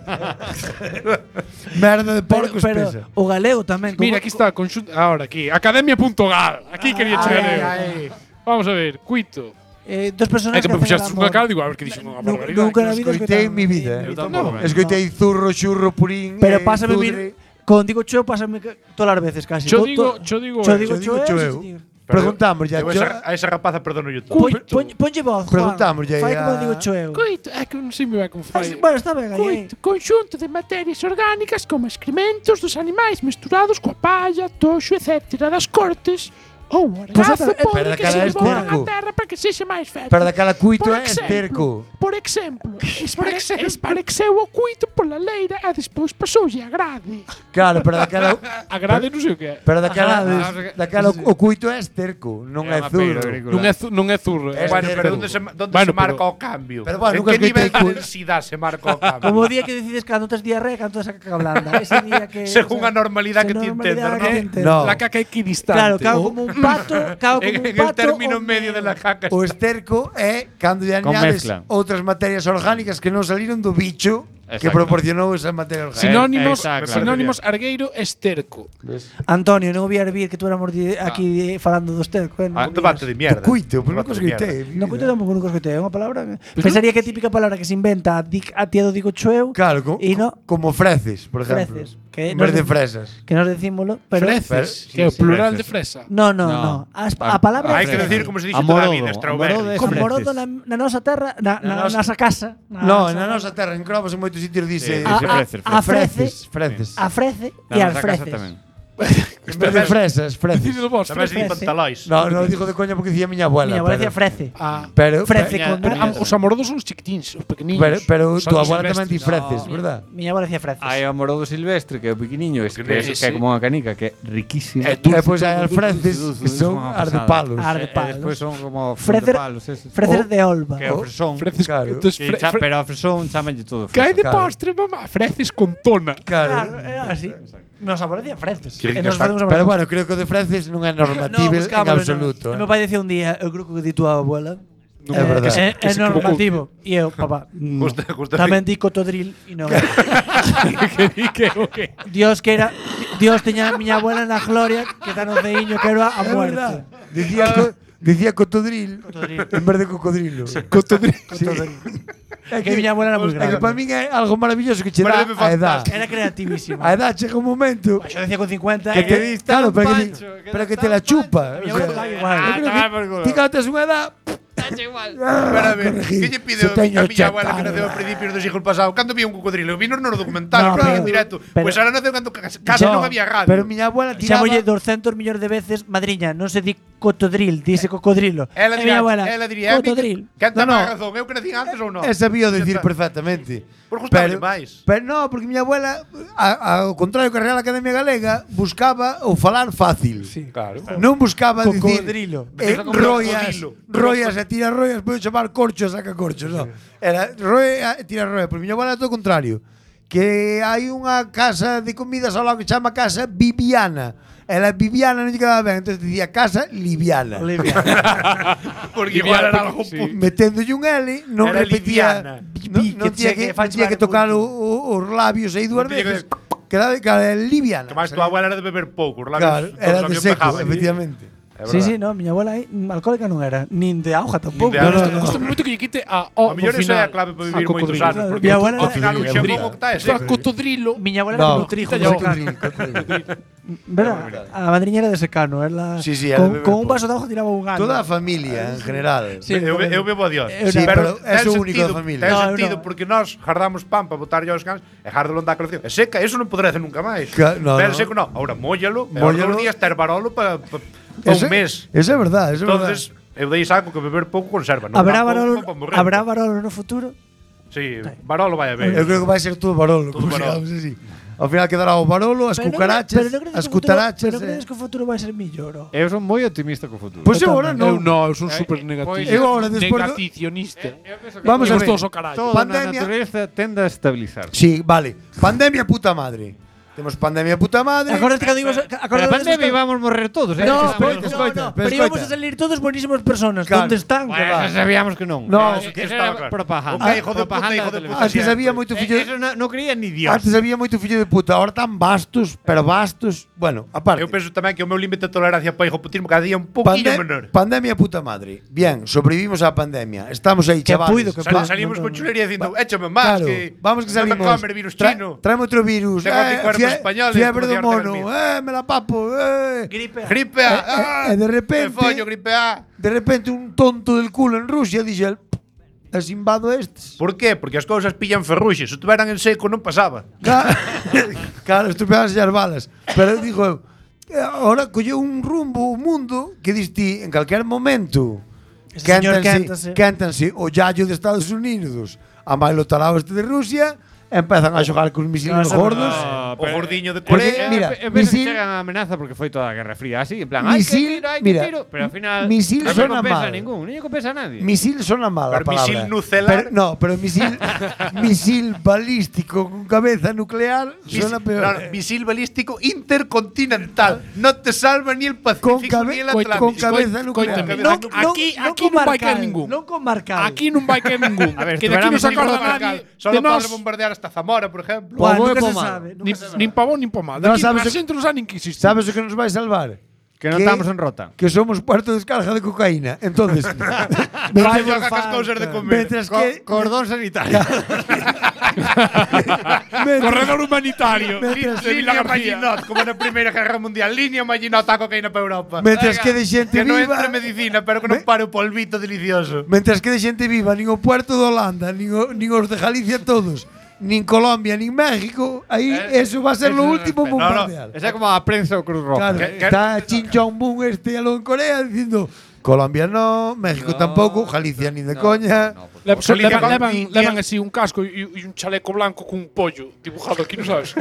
Speaker 6: Merda de porco
Speaker 7: pero
Speaker 6: espesa.
Speaker 7: o galego tamén.
Speaker 3: Mira, aquí está, ahora aquí, academia.gal. Aquí quería chegar eu. Vamos a ver, cuito.
Speaker 7: Dos personas
Speaker 3: É que me puxaste unha cara, digo, a ver que dixen unha barbaridade.
Speaker 7: Nunca na vida
Speaker 6: Escoitei en mi vida. Escoitei zurro, xurro, purín.
Speaker 7: Pero pásame
Speaker 6: zudre.
Speaker 7: Con digo cheo, pásame todas as veces casi.
Speaker 3: Cho digo
Speaker 7: cheo.
Speaker 6: Preguntamos ya.
Speaker 4: A esa rapaza perdono YouTube.
Speaker 7: Ponlle voz, Juan.
Speaker 6: Preguntámoslle
Speaker 7: Fai como
Speaker 6: a-
Speaker 7: digo cheo.
Speaker 3: Coito, é que non sei me vai con fai.
Speaker 7: Bueno, está ben aí.
Speaker 3: Coito, conxunto de materias orgánicas como excrementos dos animais mesturados coa palla, toxo, etc. das cortes ou o argazo
Speaker 6: pero
Speaker 3: podre que
Speaker 6: daquela
Speaker 3: se
Speaker 6: é
Speaker 3: devoran
Speaker 6: esterco.
Speaker 3: a terra para que sexa máis fértil.
Speaker 6: Pero daquela cuito
Speaker 3: Por
Speaker 6: é
Speaker 3: exemplo,
Speaker 6: esterco.
Speaker 3: Por exemplo, esparexeu o cuito pola leira e despois pasoulle a grade.
Speaker 6: Claro, pero daquela
Speaker 3: A grade non sei o que é.
Speaker 6: Pero daquela o cuito é esterco, non é zurro.
Speaker 3: Non é zurro.
Speaker 6: É
Speaker 4: Bueno, pero
Speaker 6: esterco.
Speaker 4: onde
Speaker 3: Bueno,
Speaker 4: se marca
Speaker 3: pero-
Speaker 4: o cambio?
Speaker 6: Pero bueno,
Speaker 4: en
Speaker 6: nunca
Speaker 4: que nivel
Speaker 6: escoitei
Speaker 4: de densidade se marca o cambio?
Speaker 7: Como o día que decides cando tes diarrea, cando tes a caca blanda. Ese día que
Speaker 4: Según a normalidade que ti entendas,
Speaker 6: No.
Speaker 4: ¿no?
Speaker 3: La caca equidistante.
Speaker 7: Claro, cago como un pato,
Speaker 4: En el término medio de la caca.
Speaker 6: O esterco é cando lle
Speaker 5: Con
Speaker 6: añades
Speaker 5: mezcla.
Speaker 6: outras materias orgánicas que non saliron do bicho que
Speaker 5: Exacto.
Speaker 6: proporcionou esa materia orgánica.
Speaker 3: Sinónimos,
Speaker 5: Exacto.
Speaker 3: sinónimos argueiro esterco.
Speaker 7: Antonio, non voy a hervir que tú éramos aquí falando do esterco,
Speaker 4: Un debate de mierda.
Speaker 6: Cuito, pero non
Speaker 4: Un debate de mierda.
Speaker 6: escoitei.
Speaker 7: Non cuento tampouco nunca escoitei, é unha palabra. Pensaría que é típica palabra que se inventa a tía do digo chueu.
Speaker 6: Claro,
Speaker 7: E no,
Speaker 6: como freces, por exemplo.
Speaker 7: freces. Que
Speaker 6: En vez de fresas.
Speaker 7: Que nos decímolo, pero
Speaker 3: Freces,
Speaker 6: Sí,
Speaker 3: que é o
Speaker 5: sí,
Speaker 3: plural
Speaker 5: freces.
Speaker 3: de fresa.
Speaker 7: No.
Speaker 5: No.
Speaker 7: A palabra
Speaker 4: Hai que
Speaker 7: fresa.
Speaker 4: decir como se dixe
Speaker 5: Amorodo,
Speaker 4: toda a vida,
Speaker 5: amorodo
Speaker 4: strawberry.
Speaker 5: é
Speaker 7: Con
Speaker 5: freces.
Speaker 7: morodo na nosa terra, na
Speaker 6: nosa-
Speaker 7: nosa casa.
Speaker 6: No, na nosa terra, en Crovas en moitos sitios dice
Speaker 7: A frece,
Speaker 6: freces.
Speaker 7: a frece
Speaker 5: Na
Speaker 7: e as
Speaker 5: nosa casa
Speaker 7: freces.
Speaker 5: tamén.
Speaker 6: En vez de fresas, freces.
Speaker 3: Dicido vos,
Speaker 4: Tamén se di
Speaker 7: Frece.
Speaker 4: pantalóis.
Speaker 6: No, non digo de coña porque dicía miña abuela.
Speaker 7: Miña abuela
Speaker 6: pero-
Speaker 7: decía frece.
Speaker 6: Pero,
Speaker 7: Frece
Speaker 5: Peña-
Speaker 7: con
Speaker 5: Peña-
Speaker 3: Os amorodos son os chiquitins, os pequeniños.
Speaker 6: pero
Speaker 3: Son
Speaker 6: tu
Speaker 3: os
Speaker 6: abuela tamén di
Speaker 3: silvestres.
Speaker 6: freces, verdad?
Speaker 7: Miña abuela decía freces.
Speaker 5: Hai o amorodo silvestre, que é o pequeniño, que
Speaker 3: Sí,
Speaker 5: é como unha canica, que é riquísimo.
Speaker 3: É dulce,
Speaker 6: Pois hai as freces
Speaker 5: dulce,
Speaker 6: que
Speaker 5: dulce,
Speaker 6: son
Speaker 5: unha
Speaker 6: as de
Speaker 5: pasada.
Speaker 6: palos.
Speaker 7: Ar de
Speaker 5: E
Speaker 7: palos.
Speaker 5: despois son como
Speaker 7: Frecer-
Speaker 5: de palos, eses.
Speaker 7: Freces de olva.
Speaker 5: Que é o fresón.
Speaker 3: Freces,
Speaker 6: Claro.
Speaker 3: entonces,
Speaker 5: Pero a fresón chámanlle todo
Speaker 3: que hai de
Speaker 6: Claro.
Speaker 3: postre, mamá? Freces con tona.
Speaker 7: Claro,
Speaker 6: Claro.
Speaker 7: era así. Nos abuela decía freces.
Speaker 4: Que
Speaker 7: E nos
Speaker 4: está-
Speaker 7: facemos
Speaker 6: Pero bueno, creo que o de freces non é normativo en absoluto.
Speaker 7: Meu pai decía un día, eu creo que di túa abuela.
Speaker 6: É verdad.
Speaker 3: que
Speaker 7: É
Speaker 3: se equivocou.
Speaker 7: normativo. E eu, papá, no.
Speaker 4: Justo
Speaker 7: Tamén di cotodril e non.
Speaker 3: que
Speaker 7: Dios que era Dios teña a miña abuela na gloria que está no ceiño que era a
Speaker 6: É verdad.
Speaker 7: muerte.
Speaker 6: Decía cotodril en vez de cocodrilo.
Speaker 3: Cotodril.
Speaker 7: Que miña abuela era moi
Speaker 6: É que para
Speaker 7: grande.
Speaker 6: min é algo maravilloso que che dá
Speaker 4: Pareceme
Speaker 6: a edad.
Speaker 7: Era creativísima.
Speaker 6: A edad chega un momento
Speaker 7: Yo decía con 50
Speaker 6: que te claro, pero que te la chupa.
Speaker 7: Mi abuela estaba igual.
Speaker 6: Eu creo que ti cando tes unha edad
Speaker 4: Espérame, que lle pide
Speaker 6: Se teño
Speaker 4: a miña abuela
Speaker 6: 80
Speaker 4: que naceu a
Speaker 6: anos.
Speaker 4: principios do siglo pasado? Cando vía un cocodrilo? Vino no documental,
Speaker 7: No,
Speaker 4: no, en
Speaker 7: pero-
Speaker 4: directo.
Speaker 7: pero-
Speaker 4: Pois ahora naceu cando casi non había radio.
Speaker 6: Pero miña abuela tiraba
Speaker 7: Chámolle 200 millóns de veces, madriña, non se di cotodril, dice cocodrilo.
Speaker 4: Ela
Speaker 7: E miña abuela,
Speaker 4: diría,
Speaker 7: cotodril.
Speaker 4: Que ten
Speaker 6: No, no.
Speaker 4: razón, eu que nacín antes ou non?
Speaker 6: E sabía decir
Speaker 4: Ya está.
Speaker 6: perfectamente.
Speaker 4: Por gustarlle máis.
Speaker 6: Pero no, porque miña abuela, ao contrario que a Real Academia Galega, buscaba o falar fácil.
Speaker 4: Claro.
Speaker 6: Non buscaba
Speaker 7: Cocodrilo.
Speaker 6: dicir roias, roias e tira roias, podo chamar corcho e saca corchos, no. Era roia e tira roias, porque miña abuela é todo o contrario. Que hai unha casa de comidas ao lado que chama Casa Viviana. Ela Viviana non lle quedaba ben, entonces dicía Casa Liviana.
Speaker 4: Porque igual era algo
Speaker 6: Meténdolle un L, non
Speaker 4: Era
Speaker 6: repetía,
Speaker 4: liviana.
Speaker 6: non tiña que, tiña que tocar os labios aí dúas
Speaker 4: Non tiña que-
Speaker 6: veces. Quedaba liviana.
Speaker 4: Que máis tua abuela era de beber pouco, os
Speaker 6: Claro,
Speaker 4: labios
Speaker 6: era
Speaker 4: todos
Speaker 6: de
Speaker 4: os
Speaker 6: seco,
Speaker 4: pegaban.
Speaker 6: efectivamente.
Speaker 7: Sí, no, miña abuela aí alcohólica non era, nin de auga tampouco.
Speaker 4: Nin de auga.
Speaker 3: Gusta moito que lle quite a
Speaker 4: A mellor esa é a clave para vivir moitos anos. Porque
Speaker 7: Mi abuela
Speaker 4: ao final o xamón o que está é
Speaker 3: Está
Speaker 4: seco.
Speaker 3: cotodrilo.
Speaker 7: Miña abuela
Speaker 6: No,
Speaker 7: era trigo, Verdad, a madriña era de secano, ela
Speaker 6: Sí, era de beber
Speaker 7: con un
Speaker 6: pouco.
Speaker 7: vaso de auga tiraba un ano.
Speaker 6: Toda a familia, en general.
Speaker 7: Sí,
Speaker 4: Eu bebo a Dios.
Speaker 6: Sí, pero é
Speaker 4: ten
Speaker 6: o único
Speaker 4: sentido,
Speaker 6: da familia.
Speaker 4: Ten
Speaker 7: No,
Speaker 4: sentido
Speaker 7: no.
Speaker 4: porque nós jardamos pan para botar aos cans e jardalo da colación. É seca, eso non podrece nunca máis.
Speaker 6: No,
Speaker 4: Ben
Speaker 6: no.
Speaker 4: seco non. Ahora móllalo, e
Speaker 6: Móllalo.
Speaker 4: aos 2 días ter barolo para
Speaker 6: Eso-
Speaker 4: un mes.
Speaker 6: Eso é verdade, eso é verdade.
Speaker 4: Entonces, eu dei saco que beber pouco conserva. Non
Speaker 7: Habrá
Speaker 4: dá pouco
Speaker 7: Barolo,
Speaker 4: para morrer.
Speaker 7: habrá Barolo no futuro?
Speaker 4: Sí, barolo vai a ver.
Speaker 6: Eu creo que vai ser todo Barolo,
Speaker 4: Todo
Speaker 6: como
Speaker 4: Barolo.
Speaker 6: sigamos así. Ao final quedará o Barolo, as cucarachas, as cutarachas.
Speaker 7: Pero crees que o futuro vai ser mellor?
Speaker 5: Eu son moi optimista co futuro.
Speaker 6: Pois eu agora
Speaker 3: Eu
Speaker 6: non.
Speaker 3: non, eu son super negativo.
Speaker 5: pois-
Speaker 6: Eu agora, despois do-
Speaker 3: Negaticionista.
Speaker 6: Vamos a ver.
Speaker 3: Gostoso, carallo.
Speaker 5: Toda a
Speaker 6: Pandemia-
Speaker 5: natureza tende a estabilizar.
Speaker 6: Sí, vale. Pandemia puta madre. Temos pandemia puta madre.
Speaker 7: Acordate cando íbamos
Speaker 5: Pero a pandemia íbamos morrer todos,
Speaker 6: No,
Speaker 5: Que
Speaker 6: escoita,
Speaker 5: estamos-
Speaker 6: escoita.
Speaker 7: Pero
Speaker 6: Pero
Speaker 7: íbamos
Speaker 6: escoita.
Speaker 7: a salir todos buenísimas personas.
Speaker 6: Claro.
Speaker 7: ¿Dónde están?
Speaker 5: Bueno, eso sabíamos que non.
Speaker 6: No,
Speaker 5: Eso
Speaker 4: que
Speaker 5: era
Speaker 4: estaba claro.
Speaker 5: propaganda.
Speaker 4: Ok, hijo de puta,
Speaker 5: Propaganda
Speaker 4: hijo de
Speaker 5: da
Speaker 4: puta.
Speaker 5: televisión.
Speaker 6: Antes había moito fillo
Speaker 5: Eso non creía ni Dios.
Speaker 6: Antes había moito fillo de puta, ahora tan bastos, pero bastos. Bueno, aparte.
Speaker 4: Eu penso tamén que o meu límite de tolerancia para o hijoputismo cada día é un poquinho menor.
Speaker 6: Pandemia puta madre. Bien, sobrevivimos á pandemia. Estamos aí,
Speaker 7: Que
Speaker 6: chavales.
Speaker 7: puido, que puido.
Speaker 4: Salimos con chulería dicindo, échame máis
Speaker 6: Claro,
Speaker 4: que
Speaker 6: vamos que
Speaker 4: non
Speaker 6: salimos.
Speaker 4: me comer virus chino.
Speaker 6: Traeme outro virus.
Speaker 4: Tengo anticuerpos españoles,
Speaker 6: Fiebre
Speaker 4: como
Speaker 6: do
Speaker 4: decía
Speaker 6: mono.
Speaker 4: Ortega
Speaker 6: Me la papo.
Speaker 7: Gripe.
Speaker 4: Gripe A.
Speaker 6: De repente.
Speaker 4: Follo, gripe A.
Speaker 6: De repente un tonto del culo en Rusia dixe, es invado estes.
Speaker 4: Por qué? Porque as cousas pillan ferruxes. Se tuveran en seco non pasaba.
Speaker 6: Claro, estupeanse as balas. Pero digo eu, ahora colleu un rumbo o mundo que diste en calquer momento.
Speaker 7: Ese señor quéntase.
Speaker 6: Quéntanse o yallo de Estados Unidos a mailo talao este de Rusia, empezan a xogar cos misiles gordos.
Speaker 4: O gordiño de
Speaker 6: Porque,
Speaker 4: Corea.
Speaker 6: mira,
Speaker 5: Eu penso que
Speaker 6: misil-
Speaker 5: chega a amenaza porque foi toda a Guerra Fría así, en plan,
Speaker 6: Misil,
Speaker 5: hai que
Speaker 6: mira,
Speaker 5: tiro, pero ao final
Speaker 6: misil
Speaker 5: non
Speaker 6: sona
Speaker 5: compensa
Speaker 6: mal.
Speaker 5: ningún, non lle compensa a nadie.
Speaker 6: Misil sona mal a
Speaker 4: Pero
Speaker 6: palabra.
Speaker 4: misil nucelar.
Speaker 6: Pero misil balístico con cabeza nuclear sona peor.
Speaker 4: No, misil balístico intercontinental. No te salva ni el Pacífico ni el Atlántico.
Speaker 6: con cabeza nuclear.
Speaker 3: Coítame,
Speaker 7: No,
Speaker 3: aquí non vai caer ningún.
Speaker 7: Non con marcal.
Speaker 3: Aquí non vai caer ningún.
Speaker 5: A ver,
Speaker 3: Que de aquí non se
Speaker 5: estuveramos
Speaker 3: acorda
Speaker 5: en
Speaker 3: nadie
Speaker 4: Solo
Speaker 3: de
Speaker 4: podre
Speaker 3: nós.
Speaker 4: bombardear hasta Zamora, por ejemplo.
Speaker 7: Buah,
Speaker 5: Bo
Speaker 7: nunca
Speaker 5: e
Speaker 7: se
Speaker 5: bo mal.
Speaker 7: sabe.
Speaker 3: Nin, nin pa bo nin pa mal.
Speaker 6: No,
Speaker 3: Aquí
Speaker 6: sabes
Speaker 3: a
Speaker 6: o que-
Speaker 3: xente non sabe nin que existe.
Speaker 6: Sabes o que nos vai salvar?
Speaker 5: Que non estamos en rota.
Speaker 6: Que somos puerto de descarga de cocaína. Entonces,
Speaker 4: Vai jogar cas cousas de comer.
Speaker 6: mientras que
Speaker 5: Cordón sanitario.
Speaker 3: Corredor humanitario.
Speaker 6: Mientras-
Speaker 3: de Vila
Speaker 4: Línea
Speaker 3: García.
Speaker 4: Maginot, como na Primeira Guerra Mundial. Línea Maginot a cocaína para Europa.
Speaker 6: Mientras
Speaker 4: Venga,
Speaker 6: quede xente
Speaker 4: que non
Speaker 6: viva.
Speaker 4: entre medicina, pero que non pare o polvito delicioso.
Speaker 6: Mientras que de xente viva, nin o puerto de Holanda, nin os de Galicia todos, nin Colombia, nin México, aí eso va a ser lo último
Speaker 4: no,
Speaker 6: bombardear.
Speaker 5: Esa é como a prensa o Cruz Roja.
Speaker 6: Claro,
Speaker 4: Que-
Speaker 6: está Kim Jong-un algo en Corea dicindo Colombia no, México tampouco, Galicia ni de coña.
Speaker 3: Levan así un casco e un chaleco blanco cun pollo dibujado aquí, non sabes?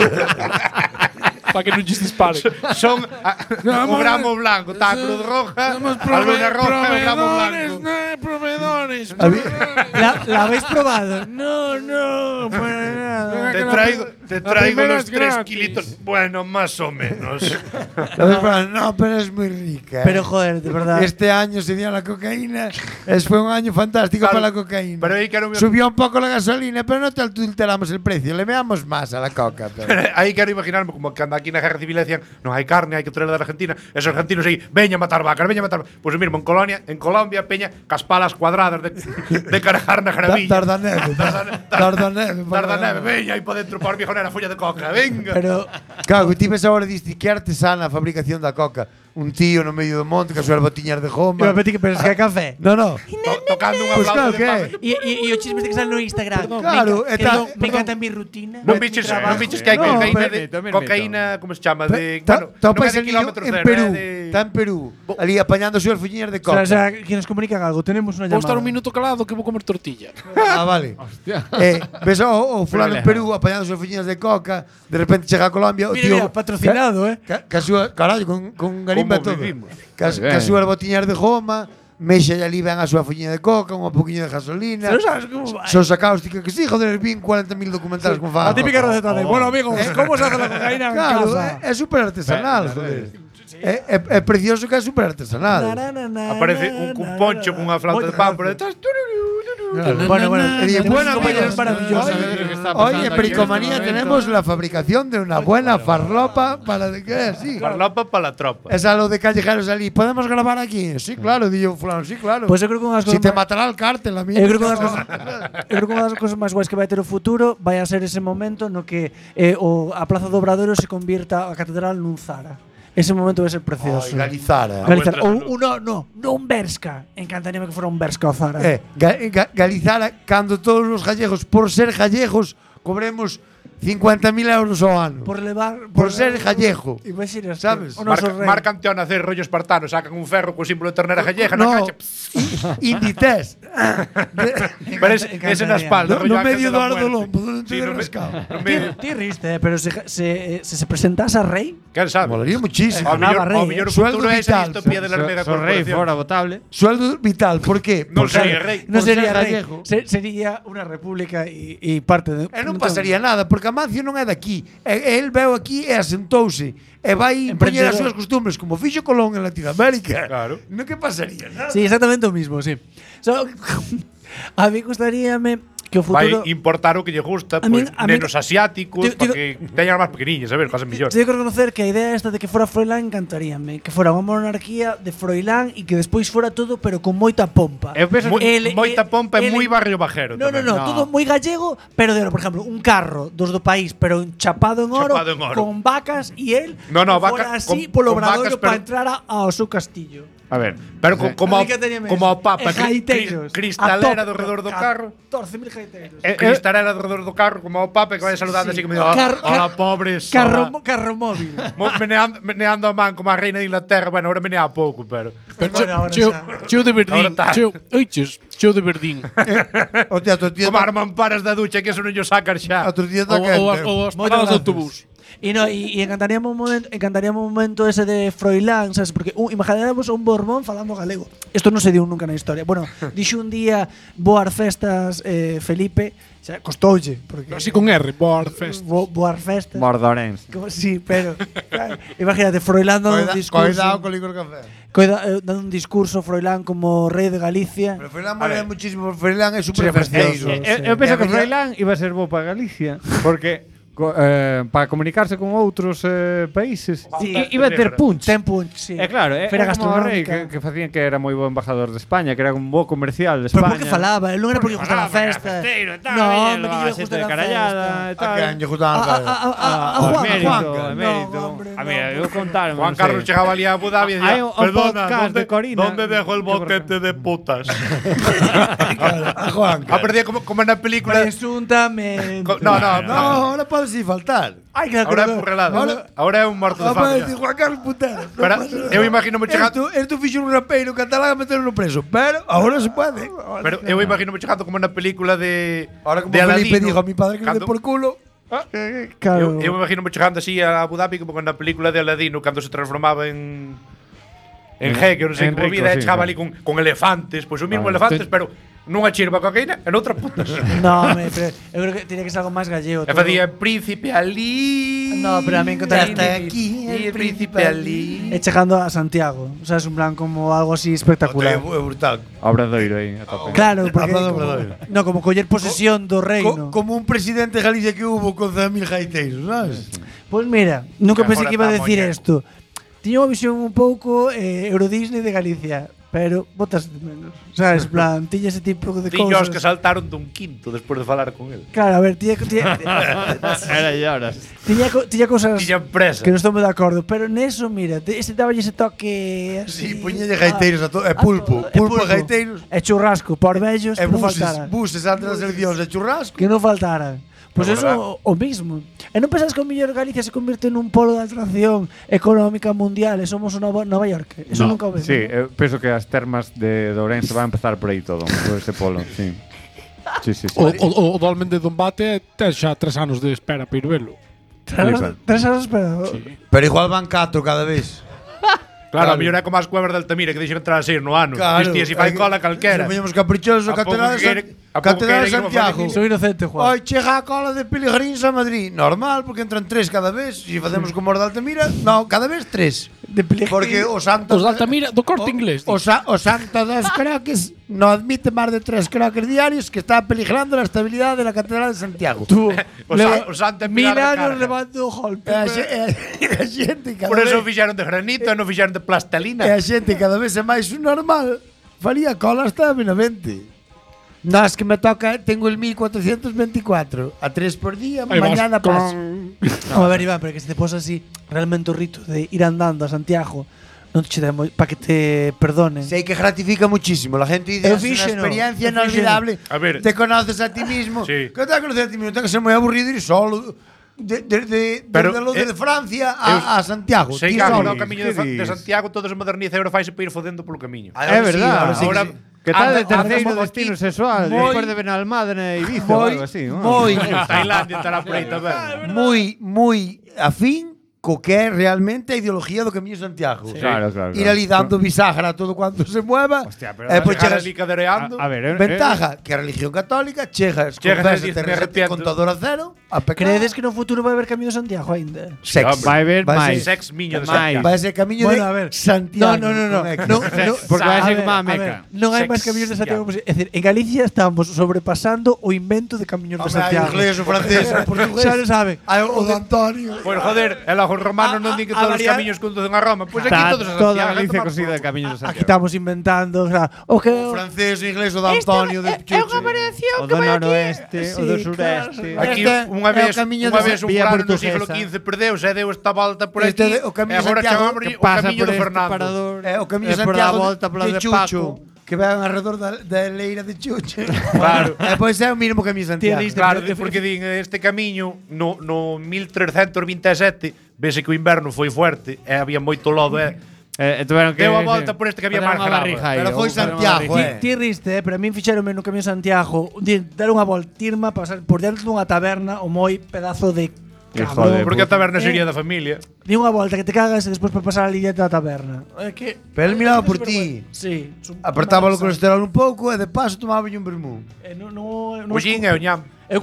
Speaker 3: Para que non lles dispare.
Speaker 4: Son o gramo blanco, está a Cruz Roja, a Luna Roja e o gramo blanco.
Speaker 3: Proveedores.
Speaker 7: ¿La habéis probado? No, para nada.
Speaker 4: Te traigo
Speaker 3: primera
Speaker 4: los
Speaker 3: es
Speaker 4: 3
Speaker 3: gratis.
Speaker 4: kilitos. Bueno, más o menos.
Speaker 6: No, pero es muy rica.
Speaker 7: Pero joder, de verdad.
Speaker 6: Este año se dio la cocaína. Fue un año fantástico
Speaker 4: Claro,
Speaker 6: para la cocaína.
Speaker 4: pero ahí quero-
Speaker 6: Subió un poco la gasolina, pero no te adulteramos el precio. Le veamos más a la coca. Pero.
Speaker 4: Aí quero imaginarme como que anda aquí na Guerra Civil e decían non hai carne, hai que traerla da Argentina. Esos argentinos aí, veña a matar vacas, veña a matar vacas. Pois mesmo en Colombia, peña, cas palas cuadradas de cargar na gravilla.
Speaker 6: Dardaneve.
Speaker 4: Dardaneve, veña aí para dentro para viejonar a folla de coca, venga.
Speaker 7: Pero
Speaker 6: Claro, ti ves ahora diste que artesana a fabricación da coca. Un tío no medio do monte que as súas botiñas de
Speaker 7: yo
Speaker 6: goma.
Speaker 7: que pensas que é café.
Speaker 6: No.
Speaker 4: Tocando unha
Speaker 6: Pues
Speaker 4: flauta
Speaker 6: claro
Speaker 4: de
Speaker 6: que
Speaker 4: pan.
Speaker 6: é.
Speaker 7: Y o chisme que sale no Instagram.
Speaker 6: Claro,
Speaker 7: me encanta mi rutina.
Speaker 4: Non
Speaker 7: mi
Speaker 4: biches
Speaker 7: trabajo.
Speaker 4: que hai
Speaker 6: No,
Speaker 4: cocaína, como se chama, de,
Speaker 6: Está
Speaker 4: non é
Speaker 6: país
Speaker 4: de kilómetros
Speaker 6: en
Speaker 4: cero,
Speaker 6: Perú.
Speaker 4: é de-
Speaker 6: Está en Perú. Ali apañando as súas folliñas de
Speaker 7: O sea,
Speaker 6: coca.
Speaker 7: o sea, que nos comunican algo. Tenemos una
Speaker 3: Vou
Speaker 7: llamada.
Speaker 3: estar un minuto calado que vou comer tortilla.
Speaker 6: Ah, vale. Ves o fulano en Perú apañando as súas folliñas de coca. De repente chega a Colombia. O
Speaker 7: Mira,
Speaker 6: tío,
Speaker 7: patrocinado,
Speaker 6: Que a súa, carallo, con garimba
Speaker 4: Como
Speaker 6: todo.
Speaker 4: vivimos.
Speaker 6: Que as súas botiñas de goma. Mexa e ali ven a súa folliña de coca, unha poquinho de gasolina.
Speaker 7: ¿No sabes cómo va?
Speaker 6: Sosa cáustica que sí, joder, vin 40.000 documentales con
Speaker 7: La
Speaker 6: fan.
Speaker 7: típica receta de, bueno amigos, ¿cómo se hace la cocaína en
Speaker 6: Claro,
Speaker 7: casa?
Speaker 6: é super artesanal, joder. É precioso que é super artesanal.
Speaker 4: Aparece un poncho cunha flauta de pan por detrás.
Speaker 7: Bueno,
Speaker 6: buena
Speaker 7: compañeros
Speaker 6: amiga.
Speaker 7: maravillosos.
Speaker 6: Hoy en Bricomanía tenemos la fabricación de una buena farlopa para de qué, sí.
Speaker 4: Farlopa para la tropa.
Speaker 6: Es a lo de callejeros ali. ¿Podemos grabar aquí? Sí, claro, dijo fulano, sí, claro.
Speaker 7: Pues eu creo que unhas
Speaker 6: Si
Speaker 7: cosas
Speaker 6: te
Speaker 7: máis-
Speaker 6: matará el cártel, a mí.
Speaker 7: Eu creo que unha das cousas máis guais que vai ter o futuro vai a ser ese momento no que a Plaza do Obradoiro se convirta a catedral nun Zara. Ese momento vai ser precioso.
Speaker 6: Galizara.
Speaker 7: Galizara. Ou non Berska. Encantaríame que fora un Berska o Zara.
Speaker 6: Galizara, cando todos os gallegos, por ser gallegos, cobremos 50.000 euros ao ano.
Speaker 7: Por levar
Speaker 6: Por ser gallego.
Speaker 7: Imaginas,
Speaker 6: Sabes?
Speaker 7: o noso rei.
Speaker 4: Marcan teón a hacer rollo espartano, sacan un ferro co símbolo de ternera gallega na
Speaker 6: No.
Speaker 4: cacha.
Speaker 6: Inditex.
Speaker 4: Pero ese na espalda,
Speaker 6: No
Speaker 4: rollo Ángel
Speaker 6: medio
Speaker 4: de
Speaker 6: do
Speaker 4: la
Speaker 6: Ardo
Speaker 4: Muerte.
Speaker 6: Lombo, donde te
Speaker 4: Sí, no me-
Speaker 6: rascado.
Speaker 4: no me-
Speaker 7: Ti riste, pero se presentase a rei,
Speaker 4: Quen sabe?
Speaker 6: Molaría muchísimo.
Speaker 7: Ganaba rei,
Speaker 4: O mellor o
Speaker 6: Sueldo
Speaker 4: futuro é esa
Speaker 6: vital.
Speaker 4: distopía de la mega
Speaker 5: So rei
Speaker 4: corporación.
Speaker 5: fora votable.
Speaker 6: Sueldo vital, ¿por qué?
Speaker 4: Non
Speaker 6: Porque-
Speaker 4: sería rei.
Speaker 7: non
Speaker 6: Por
Speaker 7: sería
Speaker 6: ser
Speaker 7: rei,
Speaker 6: gallego.
Speaker 7: sería unha república e parte de
Speaker 6: E non pasaría nada, porque Amancio non é daqui. El veu aquí e asentouse. E vai impoñer as súas costumbres, como fixo Colón en Latinoamérica.
Speaker 4: Claro.
Speaker 6: Non que pasaría nada.
Speaker 7: Sí, exactamente o mismo, sí. A mí gustaríame que o
Speaker 4: Vai
Speaker 7: futuro
Speaker 4: importar o que lle gusta,
Speaker 7: A min-
Speaker 4: pues,
Speaker 7: a min-
Speaker 4: nenos asiáticos,
Speaker 7: Digo-
Speaker 4: para que teñan máis pequeniños, a ver, pasen millón.
Speaker 7: Tengo que reconocer que a idea esta de que fora Froilán encantaríame, que fora unha monarquía de Froilán e que despois fora todo pero con moita pompa.
Speaker 5: Eu penso que
Speaker 4: Moita pompa e moi barrio bajero
Speaker 7: No,
Speaker 4: tamén.
Speaker 7: todo moi gallego, pero de oro, por exemplo, un carro dos do país, pero chapado en oro,
Speaker 4: Chapado en oro.
Speaker 7: con vacas e el
Speaker 4: No,
Speaker 7: que
Speaker 4: vaca-
Speaker 7: fora así
Speaker 4: con
Speaker 7: polo
Speaker 4: vacas,
Speaker 7: obradoiro para
Speaker 4: pero-
Speaker 7: entrar ao seu castillo.
Speaker 5: A ver,
Speaker 4: Pero como
Speaker 7: A mí que teníame
Speaker 4: como
Speaker 7: eso.
Speaker 4: o Papa,
Speaker 7: E gaiteiros,
Speaker 4: cristalera
Speaker 7: a tope,
Speaker 4: do redor do carro.
Speaker 7: 14.000 gaiteiros.
Speaker 4: Cristalera do redor do carro, como o Papa que vai saludando así como digo, hola pobres. hola".
Speaker 7: Carro móvil.
Speaker 4: Meneando a man como a reina de Inglaterra. Bueno, ahora menea pouco, pero
Speaker 3: Pero
Speaker 7: Bueno, ahora
Speaker 3: cheo,
Speaker 7: xa.
Speaker 3: cheo de Verdín.
Speaker 4: Ahora tá.
Speaker 3: Cheo de Verdín.
Speaker 6: Hostia, outro día
Speaker 4: como arman paras da ducha que eso non yo sacar xa.
Speaker 6: outro día
Speaker 3: ou,
Speaker 6: da quente.
Speaker 3: ou as
Speaker 7: Moi
Speaker 3: paradas de
Speaker 7: grandes.
Speaker 3: autobús.
Speaker 7: E no, encantaríame un momento ese de Froilán, sabes? Porque imaginaríamos un Borbón falando galego. Isto non se diu nunca na historia. Bueno, dixo un día boas festas Felipe, xa costoulle, porque
Speaker 3: Así con R, Board Fest.
Speaker 7: boas festas.
Speaker 5: Mordorens.
Speaker 7: Sí, pero claro, imagínate Froilán dando un discurso.
Speaker 6: Cuidado con licor café.
Speaker 7: Dando un discurso Froilán como rei de Galicia.
Speaker 6: Pero Froilán mola muchísimo. Froilán é super
Speaker 7: Sería
Speaker 6: festeiro.
Speaker 7: precioso.
Speaker 5: Eu penso
Speaker 6: E
Speaker 5: que
Speaker 6: a miña-
Speaker 5: Froilán iba a ser bo para Galicia, porque para comunicarse con outros países
Speaker 7: Sí.
Speaker 5: iba a ter punch.
Speaker 7: Ten punch, sí.
Speaker 5: Claro,
Speaker 7: Feira
Speaker 5: como o rei
Speaker 7: gastronómica.
Speaker 5: que facían que era moi bo embajador de España, que era un bo comercial de
Speaker 7: Pero
Speaker 5: España.
Speaker 7: por que falaba? Él non era porque lle gustaba a
Speaker 5: Falaba,
Speaker 7: festa.
Speaker 5: festeiro e tal,
Speaker 7: No,
Speaker 5: e
Speaker 7: hombre, que
Speaker 5: levaba
Speaker 7: lle
Speaker 5: xente
Speaker 7: gusta
Speaker 5: de
Speaker 7: a
Speaker 5: carallada e
Speaker 6: A
Speaker 5: tal.
Speaker 6: quen lle gustaban
Speaker 7: A Juan.
Speaker 5: Emérito,
Speaker 7: No,
Speaker 5: emérito.
Speaker 7: hombre,
Speaker 5: A mira,
Speaker 7: no.
Speaker 5: eu contaron.
Speaker 4: Juan Carlos chegaba ali a Abu Dhabi e
Speaker 5: Hai
Speaker 4: decía,
Speaker 5: un
Speaker 4: perdona,
Speaker 5: podcast de Corina.
Speaker 4: ¿dónde dejo el boquete de putas?
Speaker 6: A Juan.
Speaker 4: Aprendía como na película.
Speaker 7: Presuntamente.
Speaker 4: No,
Speaker 6: No, ahora pode si faltar.
Speaker 7: Ay, que
Speaker 4: Ahora é purrelado. Ahora é un morto de fama.
Speaker 6: Dice Juan Carlos Putero.
Speaker 4: Pero eu imagino chegando,
Speaker 6: Esto fixo un rapeiro catalán a meterlo preso. Pero ahora se pode.
Speaker 4: pero eu imagino chegando como na película de
Speaker 6: Ahora como
Speaker 4: de
Speaker 6: Felipe
Speaker 4: Aladino.
Speaker 6: dijo a mi padre que le dé
Speaker 4: Cando-
Speaker 6: por culo.
Speaker 7: Claro.
Speaker 4: Eu imagino chegando así a Abu Dhabi como na película de Aladino cando se transformaba en jeque, non sei
Speaker 5: en
Speaker 4: como
Speaker 5: rico,
Speaker 4: vida,
Speaker 5: sí,
Speaker 4: chegaba
Speaker 5: sí.
Speaker 4: ali con elefantes, pois o mismo
Speaker 5: Vale.
Speaker 4: elefantes, pero nunha chirba cocaína e noutra putas.
Speaker 7: No, pero eu creo que tiene que ser algo máis gallego.
Speaker 4: E facía príncipe Ali.
Speaker 7: No, pero a mí encantaría-
Speaker 6: Hasta aquí
Speaker 4: el príncipe Ali.
Speaker 7: E chegando a Santiago. O sea, es un plan como algo así espectacular.
Speaker 6: É brutal.
Speaker 5: Obradoiro aí, a tope.
Speaker 7: Claro, porque
Speaker 6: Hablando
Speaker 7: como,
Speaker 6: Obradoiro.
Speaker 7: no, como coller posesión do reino.
Speaker 6: Como un presidente de Galicia que hubo con 100.000 gaiteiros, sabes?
Speaker 7: Pues mira, nunca
Speaker 4: Que
Speaker 7: pensé
Speaker 4: agora
Speaker 7: que iba a
Speaker 4: está
Speaker 7: decir
Speaker 4: moi
Speaker 7: esto. Tiña unha visión un pouco Euro Disney de Galicia, pero botas de menos. Sabes, en plan, tiña ese tipo de
Speaker 4: Tiños
Speaker 7: cousas.
Speaker 4: que saltaron dun quinto despois de falar con el.
Speaker 7: Claro, a ver, tiña
Speaker 5: Era lloras.
Speaker 7: tiña cousas
Speaker 4: Tiña empresa.
Speaker 7: que non estou moi de acordo, pero neso, mira, ese daballe ese toque así.
Speaker 6: Sí, puñelle gaiteiros a todo. E pulpo. Pulpo e gaiteiros.
Speaker 7: E churrasco, por vellos,
Speaker 6: E
Speaker 7: que non
Speaker 6: buses.
Speaker 7: faltaran.
Speaker 6: Buses antes das eleccións e churrasco.
Speaker 7: Que non faltaran. Pois
Speaker 4: É
Speaker 7: eso
Speaker 4: verdad.
Speaker 7: o mismo. E non pensas que o mellor Galicia se convirte nun polo de atracción económica mundial e somos o Nova York? Eso
Speaker 3: No.
Speaker 7: nunca o vemos.
Speaker 5: Sí, eu penso que as termas de Ourense van a empezar por aí todo, por ese polo, sí. Sí, sí, sí.
Speaker 3: O dolmen de Don Bate ten xa 3 anos de espera para ir velo.
Speaker 7: Tres horas espera.
Speaker 6: Pero igual van 4 cada vez.
Speaker 4: Claro, a mellor é como as cuevas de Altamira que dixen entrar a 6 no ano. Vistía si fai cola calquera.
Speaker 6: Se poñemos caprichosos,
Speaker 4: A pouco
Speaker 6: Catedral
Speaker 4: que quere- a pouco
Speaker 6: Catedral de
Speaker 4: quere que non
Speaker 6: Santiago.
Speaker 4: fale
Speaker 7: Soy inocente, Juan.
Speaker 6: Hoy chega a cola de Pelegrins a Madrid. Normal, porque entran 3 cada vez. Si facemos como os de Altamira, no, cada vez 3. Porque o Santo
Speaker 3: Os de Altamira do Corte Inglés.
Speaker 6: o Santo dos Croques no admite más de 3 croques diarios que está peligrando la estabilidad de la Catedral de Santiago.
Speaker 4: O Santo en Pilar de
Speaker 7: Mira,
Speaker 4: Carga.
Speaker 7: nos levando o golpe.
Speaker 6: E a xente cada
Speaker 4: Por eso
Speaker 6: vez
Speaker 4: fixeron de granito e non fixeron de plastelina.
Speaker 6: e a xente cada vez é máis normal. Faría cola hasta amenamente. No, es que me toca, tengo el 1424 a 3 por día,
Speaker 3: Ahí vas
Speaker 6: mañana
Speaker 3: con-
Speaker 6: paso.
Speaker 7: No, a ver, Iván, pero que se te posa así realmente o rito de ir andando a Santiago non te che para que te perdonen.
Speaker 6: Sé que gratifica muchísimo. La gente dice
Speaker 7: Eu
Speaker 6: es una
Speaker 7: fíxeno,
Speaker 6: experiencia
Speaker 7: eu fíxeno.
Speaker 6: inolvidable.
Speaker 4: A ver.
Speaker 6: Te conoces a ti mismo.
Speaker 4: Sí.
Speaker 6: ¿Qué te conoces a ti mismo? Tengo que ser muy aburrido ir solo.
Speaker 4: Pero,
Speaker 6: De Francia a Santiago.
Speaker 4: Sei
Speaker 6: Ti
Speaker 4: que
Speaker 6: solo.
Speaker 4: agora o camiño de Santiago todo se moderniza e agora faise para ir fodendo polo camiño.
Speaker 6: Ahora
Speaker 5: É
Speaker 6: sí,
Speaker 5: verdad.
Speaker 6: ahora sí que
Speaker 4: Ahora-
Speaker 6: sí.
Speaker 5: Que tal de
Speaker 6: Anda-
Speaker 5: terceiro
Speaker 6: andamos
Speaker 5: destino
Speaker 6: aquí
Speaker 5: sexual
Speaker 6: moi-
Speaker 5: despois de Benalmádena e Ibiza ou
Speaker 6: moi-
Speaker 5: algo así. ¿no?
Speaker 6: moi-
Speaker 4: Tailandia estará por aí tamén.
Speaker 6: muy afín co que é realmente a ideología do Camiño de Santiago.
Speaker 5: Claro, claro.
Speaker 6: Ir ali dando bisagra a todo cuanto se mueva.
Speaker 5: Hostia, pero
Speaker 6: e pois
Speaker 4: Chegar
Speaker 6: chegas
Speaker 4: ali cadereando.
Speaker 5: A ver,
Speaker 6: ventaja que a religión católica chegas con
Speaker 4: Chegas
Speaker 6: festa
Speaker 4: e dices,
Speaker 6: de
Speaker 4: "Me arrepiento".
Speaker 6: contador a cero, a pecar.
Speaker 7: Credes que no futuro vai haber Camiño de Santiago aínda?
Speaker 6: Sex.
Speaker 5: vai ver
Speaker 6: Vai
Speaker 5: máis.
Speaker 6: ser-
Speaker 4: Sex miño de
Speaker 5: Máis.
Speaker 4: Santiago.
Speaker 6: Vai ser camiño
Speaker 7: Bueno,
Speaker 6: de
Speaker 7: a ver.
Speaker 6: Santiago.
Speaker 7: No.
Speaker 6: con X.
Speaker 7: No,
Speaker 5: Porque vai
Speaker 7: a
Speaker 5: ser
Speaker 7: ver,
Speaker 5: como a
Speaker 7: a
Speaker 5: Meca.
Speaker 7: ver, non hai máis camiños de Santiago. É dicir, en Galicia estamos sobrepasando o invento de camiños de
Speaker 6: Hombre, hai
Speaker 7: Santiago.
Speaker 6: inglés, o francés, o portugués.
Speaker 7: Xa lo saben.
Speaker 6: Hai o de Antonio.
Speaker 4: Pois joder, e logo os romanos non din que
Speaker 7: a
Speaker 4: todos os
Speaker 7: variar-
Speaker 4: camiños conducen a Roma. Pois aquí
Speaker 5: Está
Speaker 4: todos a
Speaker 5: toda
Speaker 4: Santiago.
Speaker 5: Galicia
Speaker 4: a tomar
Speaker 5: cosida de
Speaker 4: por culo.
Speaker 5: camiños de
Speaker 7: Aquí
Speaker 5: Santiago.
Speaker 7: estamos inventando, o sea, o que
Speaker 6: O francés, o inglés, o de Antonio, de Chuche.
Speaker 5: O do noroeste, o do
Speaker 7: Sí,
Speaker 5: sureste.
Speaker 7: claro.
Speaker 4: Aquí
Speaker 6: Este
Speaker 4: unha
Speaker 6: é o
Speaker 4: vez,
Speaker 6: camiño
Speaker 4: unha
Speaker 6: de
Speaker 4: vez un
Speaker 5: Vía
Speaker 4: fulano no siglo
Speaker 5: Portuguesa.
Speaker 4: XV perdeuse e deu esta volta por
Speaker 6: Este
Speaker 4: aquí.
Speaker 6: de- o Camiño
Speaker 4: e agora
Speaker 6: de Santiago
Speaker 4: chamamos
Speaker 5: Que
Speaker 4: o
Speaker 5: pasa
Speaker 4: camiño
Speaker 5: por
Speaker 4: de
Speaker 5: este
Speaker 4: Fernando.
Speaker 5: parador.
Speaker 6: O Camiño
Speaker 5: e
Speaker 6: de
Speaker 5: por
Speaker 6: Santiago
Speaker 5: a volta pola
Speaker 6: de
Speaker 5: de
Speaker 6: Chucho,
Speaker 5: Paco.
Speaker 6: que van alrededor da leira de Chuche.
Speaker 4: Claro.
Speaker 6: E pois é o mismo Camiño de Santiago.
Speaker 4: Claro, porque din este camiño no 1327 vese que o inverno foi fuerte e había moito lodo e
Speaker 5: Tuveron que
Speaker 4: deu a volta por este que había
Speaker 5: facer
Speaker 4: máis
Speaker 5: unha
Speaker 4: grava.
Speaker 5: barriga aí,
Speaker 6: Pero foi
Speaker 5: ou facer unha
Speaker 6: Santiago,
Speaker 5: barriga.
Speaker 7: Ti riste, pero a min fixeronme no Camiño de Santiago dar unha voltirma, pasar por dentro dunha taberna o moi pedazo de
Speaker 5: Hijo
Speaker 7: cabrón.
Speaker 5: de
Speaker 4: Porque a taberna
Speaker 7: Eh.
Speaker 4: sería da familia.
Speaker 7: Di unha volta que te cagas e despois para pasar a liñeta da taberna. É que
Speaker 6: Pero el miraba por ti.
Speaker 7: Sí.
Speaker 6: Apertaba o colesterol un pouco e de paso tomaba un vermú.
Speaker 7: No,
Speaker 4: O xin e o ñam.
Speaker 7: Eu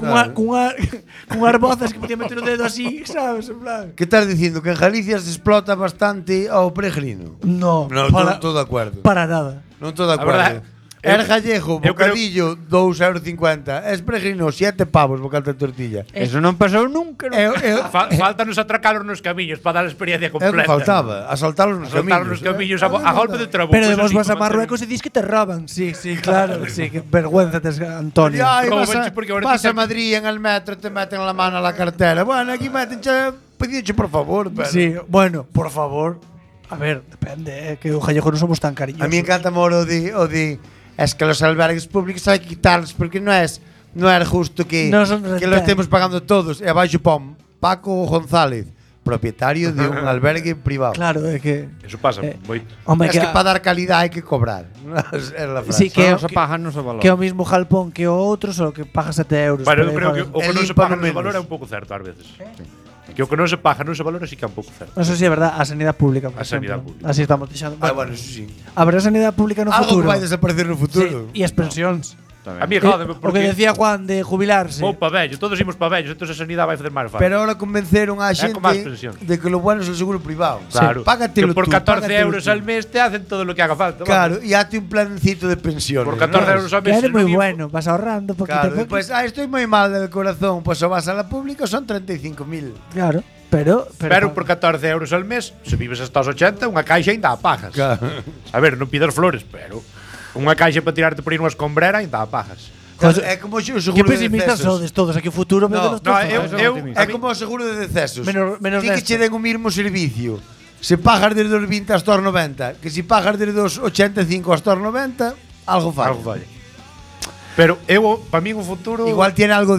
Speaker 7: cunhas bozas que podía meter o dedo así, sabes, en plan.
Speaker 6: Que estás dicindo? Que en Galicia se explota bastante ao peregrino?
Speaker 7: No,
Speaker 6: Non estou de acuerdo.
Speaker 7: para nada.
Speaker 6: Non estou de
Speaker 4: A verdade,
Speaker 6: acuerdo. Er gallego,
Speaker 4: eu creo-
Speaker 6: bocadillo, 2,50 €. Es peregrino, 7 pavos bocal de tortilla.
Speaker 5: Eso non pasou nunca.
Speaker 4: Faltanos atracalos nos camiños para dar a experiencia
Speaker 6: É o que
Speaker 4: completa.
Speaker 6: faltaba, asaltalos nos
Speaker 4: Soltar nos
Speaker 6: camiños.
Speaker 4: camiños a golpe de trabuco.
Speaker 7: Pero de
Speaker 4: eso
Speaker 7: vos
Speaker 4: sí,
Speaker 7: vas a
Speaker 4: como
Speaker 7: Marruecos e dis que te roban. Sí, claro. Sí, que vergüenza tes, Antonio.
Speaker 6: Ay,
Speaker 4: Robo,
Speaker 6: vas a,
Speaker 4: benche, porque ahora
Speaker 6: vas
Speaker 4: ti
Speaker 6: a
Speaker 4: te-
Speaker 6: Madrid en el metro te meten la mano a la cartera. Bueno, aquí meten pedíche por favor, pero.
Speaker 7: Sí, bueno, por favor. A ver, depende, que o gallego non somos tan cariñosos.
Speaker 6: A mí encanta moro o de es que los albergues públicos hay que quitarlos porque no es justo que,
Speaker 7: No son
Speaker 6: que lo estemos pagando todos. E abaixo pon Paco González, propietario de un albergue privado.
Speaker 7: Claro, é que
Speaker 4: Eso pasa moito.
Speaker 7: Hombre,
Speaker 6: Es que para dar calidad hay que cobrar. Es la frase.
Speaker 7: Sí, que
Speaker 5: non se paga, non se valora.
Speaker 7: que o mismo jalpón que o outro, só que paga 7 euros.
Speaker 4: Bueno,
Speaker 7: pero
Speaker 4: eu creo que
Speaker 7: igual.
Speaker 4: o que
Speaker 6: El
Speaker 4: non se
Speaker 6: limpa
Speaker 4: paga
Speaker 6: no
Speaker 4: non se
Speaker 6: menos.
Speaker 4: valora é un pouco certo ás veces. Que o que non se paga non se valora sí que é un pouco certo.
Speaker 7: Eso sí é verdad, a sanidade pública, por
Speaker 4: A sanidade
Speaker 7: exemplo.
Speaker 4: pública.
Speaker 7: Así estamos deixando.
Speaker 6: Bueno, eso sí.
Speaker 7: Habrá sanidade pública no
Speaker 6: Algo
Speaker 7: futuro.
Speaker 6: que vai desaparecer no futuro.
Speaker 7: Sí, e as pensións.
Speaker 4: A mí
Speaker 7: Eh,
Speaker 4: jódeme
Speaker 7: o que
Speaker 4: porque
Speaker 7: decía Juan de jubilarse.
Speaker 4: vou pa vello, todos imos pa vellos, entón a sanidade vai facer máis fácil.
Speaker 6: Pero ahora convenceron a xente
Speaker 4: como as pensións.
Speaker 6: de que lo bueno es el seguro privado.
Speaker 4: Claro,
Speaker 6: Págatelo
Speaker 4: que por
Speaker 6: tú,
Speaker 4: 14
Speaker 6: págatelo
Speaker 4: euros
Speaker 6: tú.
Speaker 4: al mes te hacen todo lo que haga falta.
Speaker 6: Claro, y hazte un plancito de pensiones.
Speaker 4: Por 14 euros al mes.
Speaker 7: Que eres
Speaker 4: no
Speaker 7: moi
Speaker 4: vivo.
Speaker 7: bueno, vas ahorrando poquito
Speaker 6: Claro,
Speaker 7: a poquito.
Speaker 6: después, estoy muy mal del corazón, pues o vas a la pública, son 35.000.
Speaker 7: Claro, pero
Speaker 4: Pero por 14 euros al mes, se vives hasta os 80, unha caixa ainda a pagas.
Speaker 6: Claro.
Speaker 4: A ver, non pidas flores, pero unha caixa para tirarte por ir unha escombrera ainda a pagas.
Speaker 6: É como o
Speaker 7: que
Speaker 6: seguro de
Speaker 7: pesimistas
Speaker 6: decesos.
Speaker 7: sodes todos, aquí o futuro
Speaker 6: No,
Speaker 7: no,
Speaker 6: É como o seguro de decesos.
Speaker 7: Menos
Speaker 6: Ti que
Speaker 7: desto.
Speaker 6: che den o mismo servicio. Se pagas desde os 20 hasta os 90, que se pagas desde os 85 hasta os 90, algo falla.
Speaker 4: Algo falla. Pero eu, para min o futuro
Speaker 6: Igual tiene algo